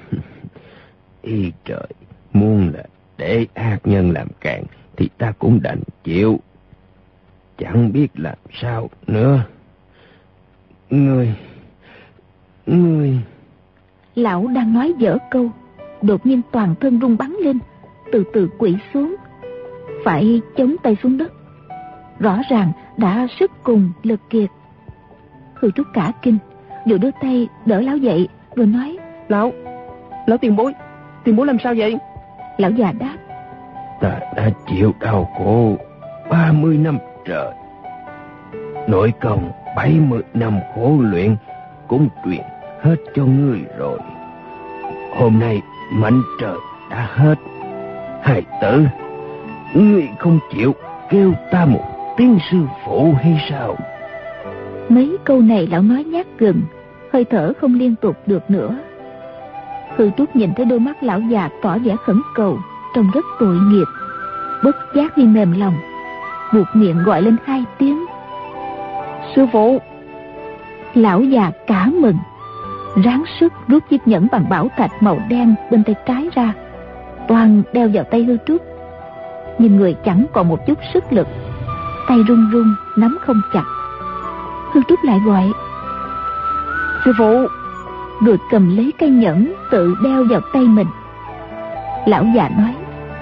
Ý trời, muốn là để ác nhân làm càn thì ta cũng đành chịu, chẳng biết làm sao nữa. Ngươi, ngươi... Lão đang nói dở câu, đột nhiên toàn thân rung bắn lên, từ từ quỵ xuống, phải chống tay xuống đất, rõ ràng đã sức cùng lực kiệt. Hư Trúc cả kinh, vội đưa tay đỡ lão dậy, rồi nói: Lão, lão tiền bối, tiền bối làm sao vậy? Lão già đáp: Ta đã chịu đau khổ ba mươi năm trời, nội công bảy mươi năm khổ luyện cũng truyền hết cho ngươi rồi. Hôm nay mệnh trời đã hết. Hài tử, ngươi không chịu kêu ta một tiếng sư phụ hay sao? Mấy câu này lão nói nhát gừng, hơi thở không liên tục được nữa. Hư Trúc nhìn thấy đôi mắt lão già tỏ vẻ khẩn cầu, trông rất tội nghiệp, bất giác đi mềm lòng, buộc miệng gọi lên hai tiếng: Sư phụ! Lão già cả mừng, ráng sức rút chiếc nhẫn bằng bảo thạch màu đen bên tay trái ra, toàn đeo vào tay Hư Trúc. Nhưng người chẳng còn một chút sức lực, tay run run nắm không chặt. Hư Trúc lại gọi: Sư phụ! Rồi cầm lấy cây nhẫn tự đeo vào tay mình. Lão già nói: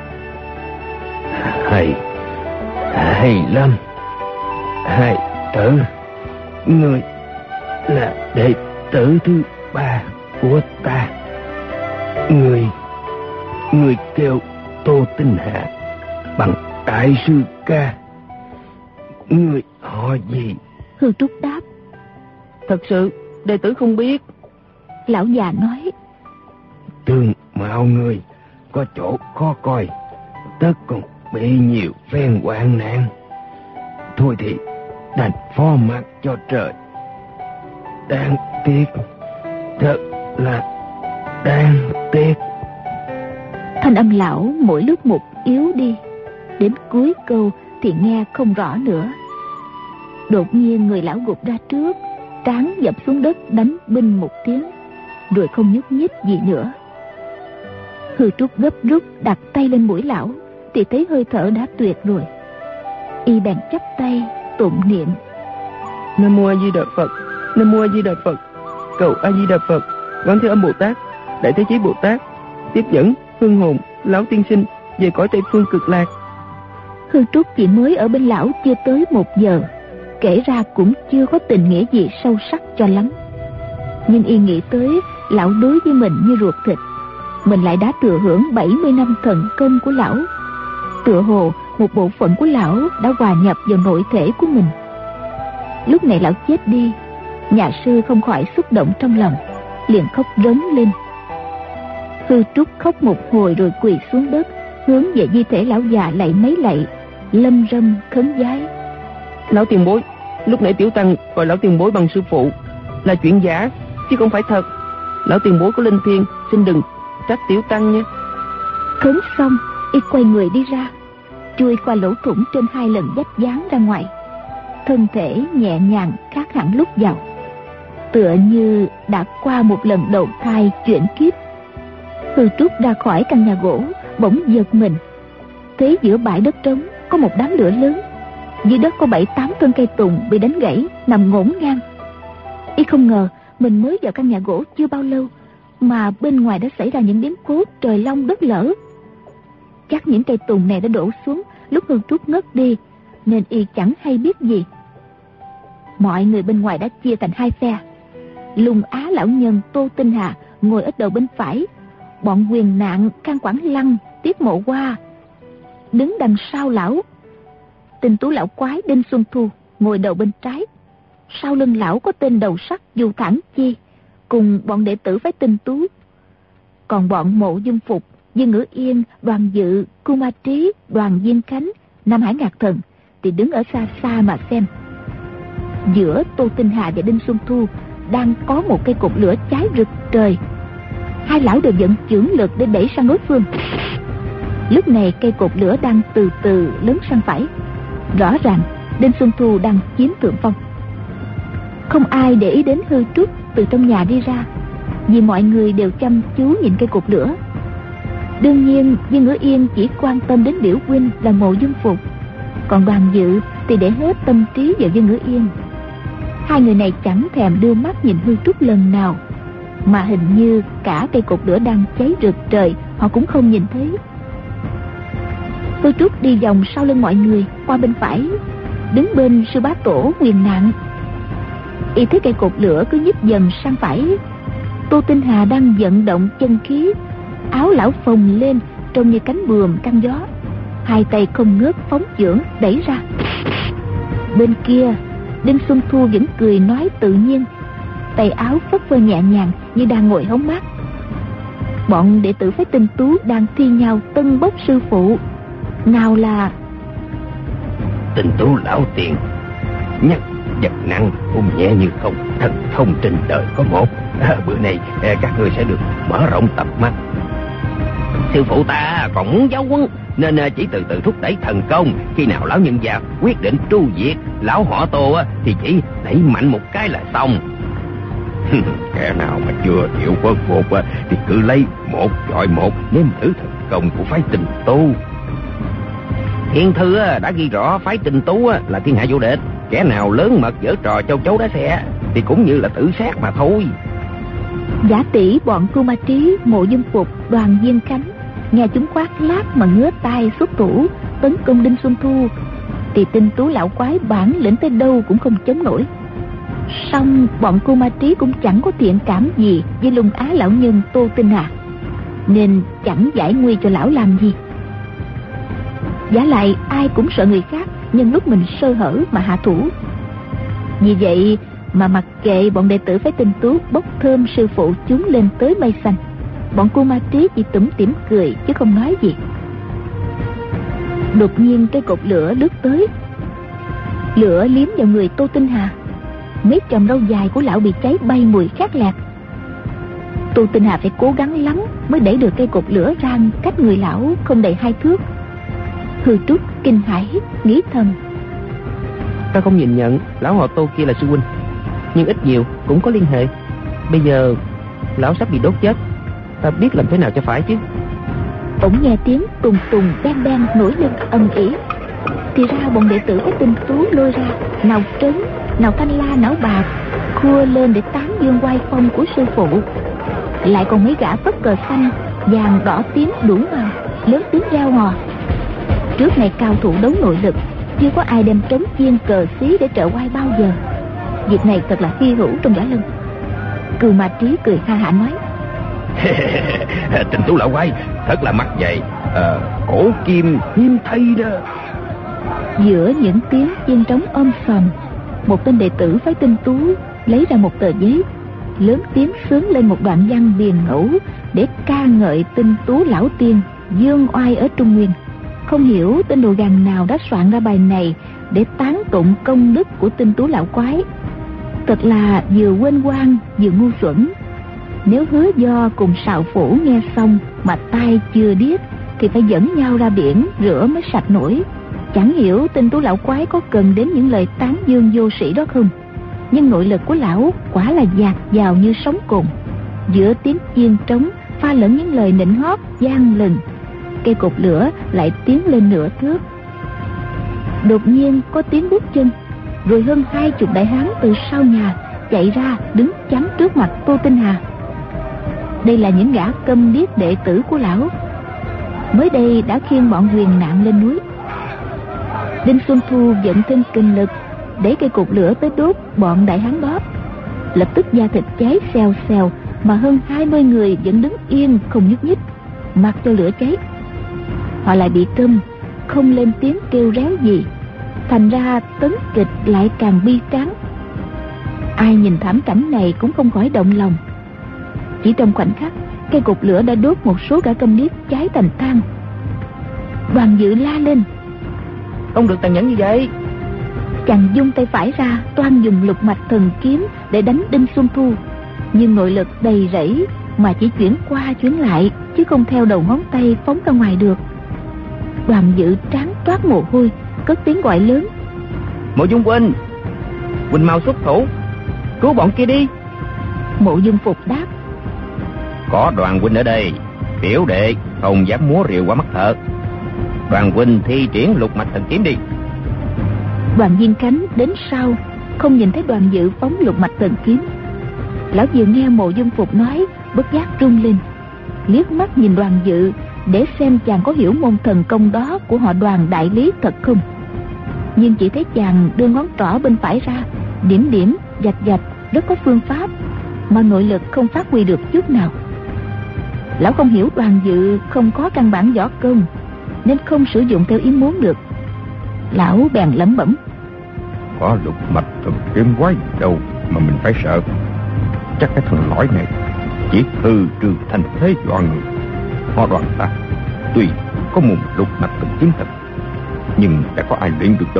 Hay, hay lắm. Hai tử, ngươi là đệ tử thứ ba của ta. Ngươi, ngươi kêu Tô Tinh Hà bằng đại sư ca. Ngươi họ gì? Hư Trúc đáp: Thật sự đệ tử không biết. Lão già nói: Tương mạo người có chỗ khó coi, tất còn bị nhiều phen hoạn nạn. Thôi thì đành phó mặc cho trời. Đáng tiếc, thật là đáng tiếc. Thanh âm lão mỗi lúc một yếu đi, đến cuối câu thì nghe không rõ nữa. Đột nhiên người lão gục ra trước, trán dập xuống đất đánh binh một tiếng, rồi không nhúc nhích gì nữa. Hư Trúc gấp rút đặt tay lên mũi lão thì thấy hơi thở đã tuyệt rồi. Y bèn chắp tay tụng niệm: Nam mô A Di Đà Phật, Nam mô A Di Đà Phật, cầu A Di Đà Phật, Quán Thế Âm Bồ Tát, Đại Thế Chí Bồ Tát tiếp dẫn hương hồn lão tiên sinh về cõi Tây Phương Cực Lạc. Hư Trúc chỉ mới ở bên lão chưa tới một giờ, kể ra cũng chưa có tình nghĩa gì sâu sắc cho lắm. Nhưng y nghĩ tới lão đối với mình như ruột thịt, mình lại đã thừa hưởng bảy mươi năm thần công của lão. Tựa hồ một bộ phận của lão đã hòa nhập vào nội thể của mình. Lúc này lão chết đi, nhà sư không khỏi xúc động trong lòng, liền khóc rống lên. Hư Trúc khóc một hồi rồi quỳ xuống đất, hướng về di thể lão già lạy mấy lạy, lâm râm khấn vái: Lão tiền bối, lúc nãy tiểu tăng gọi lão tiền bối bằng sư phụ là chuyện giả chứ không phải thật. Lão tiền bối có linh thiêng, xin đừng trách tiểu tăng nha. Khấn xong, y quay người đi ra, chui qua lỗ thủng trên hai lần vách dán ra ngoài. Thân thể nhẹ nhàng khác hẳn lúc vào, tựa như đã qua một lần đầu thai chuyển kiếp. Hư Trúc ra khỏi căn nhà gỗ, bỗng giật mình, thấy giữa bãi đất trống có một đám lửa lớn, dưới đất có bảy tám thân cây tùng bị đánh gãy nằm ngổn ngang. Y không ngờ mình mới vào căn nhà gỗ chưa bao lâu mà bên ngoài đã xảy ra những biến cố trời long đất lở. Chắc những cây tùng này đã đổ xuống lúc Hư Trúc ngất đi, nên y chẳng hay biết gì. Mọi người bên ngoài đã chia thành hai phe. Lùng Á lão nhân Tô Tinh Hà ngồi ở đầu bên phải, bọn Quyền Nạn, Can Quảng Lăng, Tiết Mộ Hoa đứng đằng sau lão. Tinh Tú lão quái Đinh Xuân Thu ngồi đầu bên trái. Sau lưng lão có tên đầu sắt Du Thản Chi cùng bọn đệ tử phái Tinh Tú. Còn bọn Mộ Dung Phục, Dương Ngữ Yên, Đoàn Dự, Cu Ma Trí, Đoàn Diên Khánh, Nam Hải Ngạc Thần thì đứng ở xa xa mà xem. Giữa Tô Tinh Hà và Đinh Xuân Thu đang có một cây cột lửa cháy rực trời. Hai lão đều vận chưởng lực để đẩy sang đối phương. Lúc này cây cột lửa đang từ từ lớn sang phải. Rõ ràng Đinh Xuân Thu đang chiếm thượng phong. Không ai để ý đến Hư Trúc từ trong nhà đi ra, vì mọi người đều chăm chú nhìn cây cột lửa. Đương nhiên Dương Ngữ Yên chỉ quan tâm đến biểu huynh là Mộ Dung Phục, còn Đoàn Dự thì để hết tâm trí vào Dương Ngữ Yên. Hai người này chẳng thèm đưa mắt nhìn Hư Trúc lần nào, mà hình như cả cây cột lửa đang cháy rực trời họ cũng không nhìn thấy. Hư Trúc đi vòng sau lưng mọi người qua bên phải, đứng bên sư bá tổ Quyền Nạn. Y thấy cây cột lửa cứ nhích dần sang phải. Tô Tinh Hà đang vận động chân khí, áo lão phồng lên trông như cánh buồm căng gió, hai tay không ngớt phóng chưởng đẩy ra. Bên kia Đinh Xuân Thu vẫn cười nói tự nhiên, tay áo phất phơ nhẹ nhàng như đang ngồi hóng mát. Bọn đệ tử phái Tinh Tú đang thi nhau tân bốc sư phụ. Nào là Tinh Tú lão tiền, nhắc vật nặng ôm nhẹ như không, thần thông trên đời có một. À, bữa nay à, các ngươi sẽ được mở rộng tầm mắt. Sư phụ ta còn muốn giáo huấn, nên à, chỉ từ từ thúc đẩy thần công. Khi nào lão nhân già quyết định tru diệt lão họ Tô á, thì chỉ đẩy mạnh một cái là xong. Kẻ nào mà chưa chịu khuất phục á, thì cứ lấy một chọi một nếm thử thần công của phái Tinh Tú. Thiên thư á, đã ghi rõ phái Tinh Tú á, là thiên hạ vô địch. Kẻ nào lớn mật giở trò châu chấu đá xe thì cũng như là tự sát mà thôi. Giả tỷ bọn Cu Ma Trí, Mộ Dung Phục, Đoàn Diên Khánh nghe chúng quát lát mà ngứa tai xuất thủ tấn công Đinh Xuân Thu, thì Tinh Tú lão quái bản lĩnh tới đâu cũng không chống nổi. Song bọn Cu Ma Trí cũng chẳng có thiện cảm gì với Lung Á lão nhân Tô Tinh Hà, nên chẳng giải nguy cho lão làm gì. Giả lại ai cũng sợ người khác nhân lúc mình sơ hở mà hạ thủ. Vì vậy mà mặc kệ bọn đệ tử phái Tinh Tú bốc thơm sư phụ chúng lên tới mây xanh, Bọn cô ma trí chỉ tủm tỉm cười chứ không nói gì. Đột nhiên cây cột lửa lướt tới, lửa liếm vào người Tô Tinh Hà. Mấy chòm râu dài của lão bị cháy bay mùi khét lẹt. Tô Tinh Hà phải cố gắng lắm mới đẩy được cây cột lửa ra cách người lão không đầy hai thước. Hư Trúc kinh hãi nghĩ thầm: Ta không nhìn nhận lão họ Tô kia là sư huynh, nhưng ít nhiều cũng có liên hệ. Bây giờ lão sắp bị đốt chết, ta biết làm thế nào cho phải chứ. Bỗng nghe tiếng tùng tùng beng beng nổi lên ầm ĩ. Thì ra bọn đệ tử cái tinh tú lôi ra, nào trấn, nào thanh la, não bạc, khua lên để tán dương oai phong của sư phụ. Lại còn mấy gã phất cờ xanh, vàng, đỏ, tím đủ màu, lớn tiếng reo hò. Trước này cao thủ đấu nội lực, chưa có ai đem trống chiên cờ xí để trợ oai bao giờ. Việc này thật là hy hữu trong Võ Lâm. Cừu Ma Trí cười ha hả nói: Tinh tú lão quái thật là mặt dày, à, cổ kim hiếm thấy đó. Giữa những tiếng chiên trống om sòm, một tên đệ tử phái Tinh Tú lấy ra một tờ giấy, lớn tiếng sướng lên một đoạn văn biền ngẫu để ca ngợi Tinh Tú lão tiên dương oai ở Trung Nguyên. Không hiểu tên đồ gằn nào đã soạn ra bài này để tán tụng công đức của Tinh Tú lão quái. Thật là vừa quên quan vừa ngu xuẩn. Nếu Hứa Do cùng Sào Phủ nghe xong mà tai chưa điếc thì phải dẫn nhau ra biển rửa mới sạch nổi. Chẳng hiểu Tinh Tú lão quái có cần đến những lời tán dương vô sĩ đó không. Nhưng nội lực của lão quả là dạt dào như sóng cồn. Giữa tiếng chiên trống pha lẫn những lời nịnh hót vang lừng, cây cột lửa lại tiến lên nửa thước. Đột nhiên có tiếng bước chân, rồi hơn hai chục đại hán từ sau nhà chạy ra đứng chắn trước mặt Tô Tinh Hà. Đây là những gã câm điếc đệ tử của lão, mới đây đã khiêng bọn huyền nạn lên núi. Đinh Xuân Thu dẫn thêm kinh lực để cây cột lửa tới đốt bọn đại hán đó. Lập tức da thịt cháy xèo xèo, mà hơn hai mươi người vẫn đứng yên không nhúc nhích, mặc cho lửa cháy. Họ lại bị câm, không lên tiếng kêu réo gì, thành ra tấn kịch lại càng bi tráng. Ai nhìn thảm cảnh này cũng không khỏi động lòng. Chỉ trong khoảnh khắc, cây cột lửa đã đốt một số gã câm điếc cháy thành than. Đoàn Dự la lên: Không được tàn nhẫn như vậy. Chàng dung tay phải ra, toan dùng lục mạch thần kiếm để đánh Đinh Xuân Thu, nhưng nội lực đầy rẫy mà chỉ chuyển qua chuyển lại, chứ không theo đầu ngón tay phóng ra ngoài được. Đoàn Dự trán toát mồ hôi, cất tiếng gọi lớn: Mộ Dung huynh, huynh mau xuất thủ, cứu bọn kia đi. Mộ Dung Phục đáp: Có Đoàn huynh ở đây, tiểu đệ không dám múa rượu qua mắt thợ. Đoàn huynh thi triển lục mạch thần kiếm đi. Đoàn Viên Khánh đến sau không nhìn thấy Đoàn Dự phóng lục mạch thần kiếm. Lão vừa nghe Mộ Dung Phục nói, bất giác run lên, liếc mắt nhìn Đoàn Dự để xem chàng có hiểu môn thần công đó của họ Đoàn đại lý thật không. Nhưng chỉ thấy chàng đưa ngón trỏ bên phải ra, điểm điểm vạch vạch rất có phương pháp, mà nội lực không phát huy được chút nào. Lão không hiểu Đoàn Dự không có căn bản võ công, nên không sử dụng theo ý muốn được. Lão bèn lẩm bẩm: Có lục mạch thần kiếm quái đâu mà mình phải sợ. Chắc cái thằng lõi này chỉ hư trừ thành thế dọa người. Họ Đoàn ta tuy có một lục mạch thần kiếm thật, nhưng đã có ai luyện được đâu.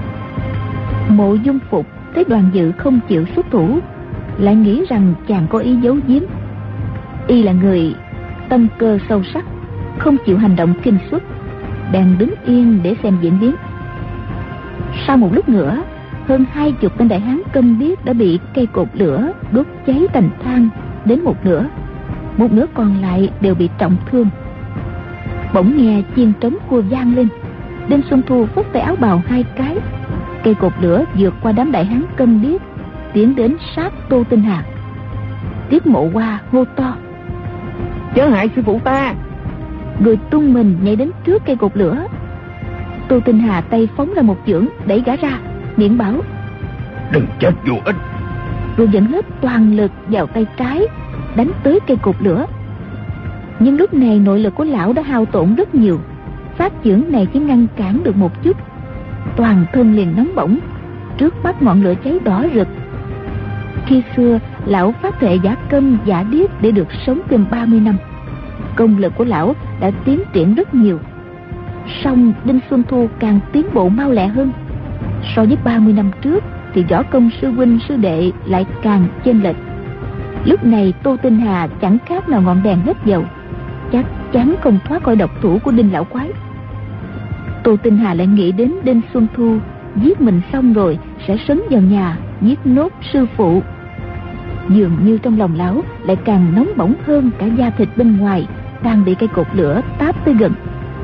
Mộ Dung Phục thấy Đoàn Dự không chịu xuất thủ, lại nghĩ rằng chàng có ý giấu giếm. Y là người tâm cơ sâu sắc, không chịu hành động kinh xuất, bèn đứng yên để xem diễn biến. Sau một lúc nữa, hơn hai chục tên đại hán câm điếc đã bị cây cột lửa đốt cháy thành than đến một nửa, một nửa còn lại đều bị trọng thương. Bỗng nghe chiên trống cua vang lên, Đinh Xuân Thu phất tay áo bào hai cái, cây cột lửa vượt qua đám đại hán câm điếc tiến đến sát Tô Tinh Hà. Tiết Mộ Hoa hô to: Chớ hại sư phụ ta! Người tung mình nhảy đến trước cây cột lửa. Tô Tinh Hà tay phóng ra một chưởng đẩy gã ra, miệng bảo: Đừng chết vô ích. Rồi dẫn hết toàn lực vào tay trái, đánh tới cây cột lửa. Nhưng lúc này nội lực của lão đã hao tổn rất nhiều, phát chưởng này chỉ ngăn cản được một chút, toàn thân liền nóng bỏng, trước mắt ngọn lửa cháy đỏ rực. Khi xưa lão phát thệ giả câm giả điếc để được sống thêm ba mươi năm, Công lực của lão đã tiến triển rất nhiều. Song Đinh Xuân Thu càng tiến bộ mau lẹ hơn. So với ba mươi năm trước thì võ công sư huynh sư đệ lại càng chênh lệch. Lúc này Tô Tinh Hà chẳng khác nào ngọn đèn hết dầu, chắc chắn không thoát khỏi độc thủ của Đinh lão quái. Tô Tinh Hà lại nghĩ đến Đinh Xuân Thu giết mình xong rồi sẽ sấn vào nhà giết nốt sư phụ. Dường như trong lòng lão lại càng nóng bỏng hơn cả da thịt bên ngoài đang bị cây cột lửa táp tới gần.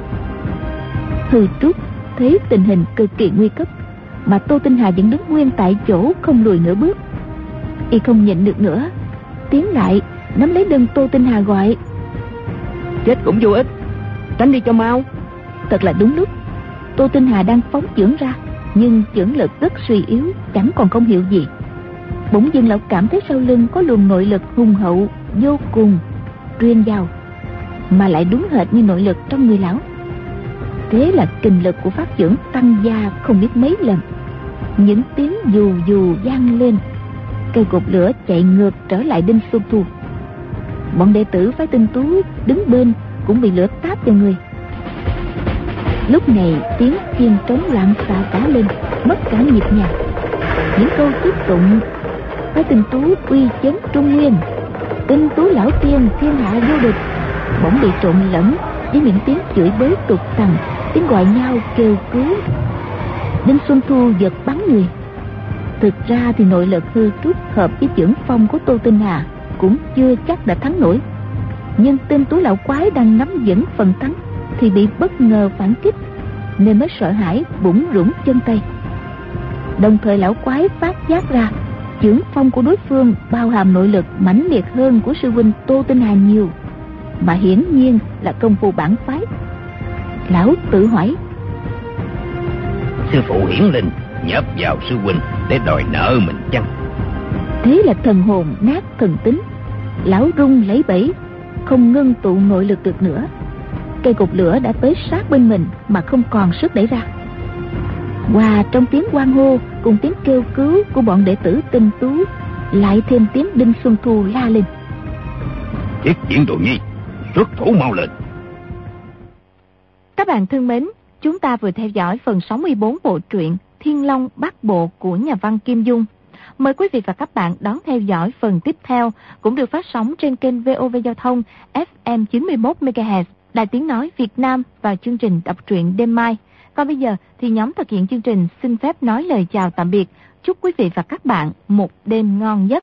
Thư Trúc thấy tình hình cực kỳ nguy cấp, mà Tô Tinh Hà vẫn đứng nguyên tại chỗ không lùi nửa bước. Y không nhịn được nữa, tiến lại nắm lấy lưng Tô Tinh Hà gọi: Chết cũng vô ích, tránh đi cho mau. Thật là đúng lúc. Tô Tinh Hà đang phóng chưởng ra, nhưng chưởng lực rất suy yếu, chẳng còn công hiệu gì. Bỗng dưng lão cảm thấy sau lưng có luồng nội lực hùng hậu vô cùng truyền vào, mà lại đúng hệt như nội lực trong người lão. Thế là kình lực của pháp chưởng tăng gia không biết mấy lần. Những tiếng dù dù vang lên, cây cột lửa chạy ngược trở lại Đinh Xuân Thu. Bọn đệ tử phái Tinh Tú đứng bên cũng bị lửa táp vào người. Lúc này tiếng chiên trống loạn xạ cả lên, mất cả nhịp nhàng. Những câu tiếp tụng phái Tinh Tú uy chấn Trung Nguyên, Tinh Tú lão tiên thiên hạ vô địch bỗng bị trộn lẫn với những tiếng chửi bới tục tằn, tiếng gọi nhau kêu cứu. Đinh Xuân Thu giật bắn người. Thực ra thì nội lực Thư Trúc hợp với chưởng phong của Tô Tinh Hà cũng chưa chắc đã thắng nổi, nhưng Tinh Tú lão quái đang nắm vững phần thắng thì bị bất ngờ phản kích, nên mới sợ hãi bủn rủn chân tay. Đồng thời lão quái phát giác ra chưởng phong của đối phương bao hàm nội lực mãnh liệt hơn của sư huynh Tô Tinh Hà nhiều, mà hiển nhiên là công phu bản phái. Lão tự hỏi: Sư phụ hiển linh nhấp vào sư huynh để đòi nợ mình chăng? Thế là thần hồn nát thần tính, lão run lấy bẫy, không ngưng tụ nội lực được nữa. Cây cột lửa đã tới sát bên mình mà không còn sức đẩy ra. Hòa trong tiếng hoan hô cùng tiếng kêu cứu của bọn đệ tử Tinh Tú, lại thêm tiếng Đinh Xuân Thu la lên: Thiết Diễn Đồ Nhi, xuất thủ mau lên! Các bạn thân mến, chúng ta vừa theo dõi phần sáu mươi bốn bộ truyện Thiên Long Bát Bộ của nhà văn Kim Dung. Mời quý vị và các bạn đón theo dõi phần tiếp theo, cũng được phát sóng trên kênh vê o vê Giao thông ép em chín mươi mốt mê ga héc Đài Tiếng Nói Việt Nam vào chương trình đọc truyện đêm mai. Còn bây giờ thì nhóm thực hiện chương trình xin phép nói lời chào tạm biệt. Chúc quý vị và các bạn một đêm ngon giấc.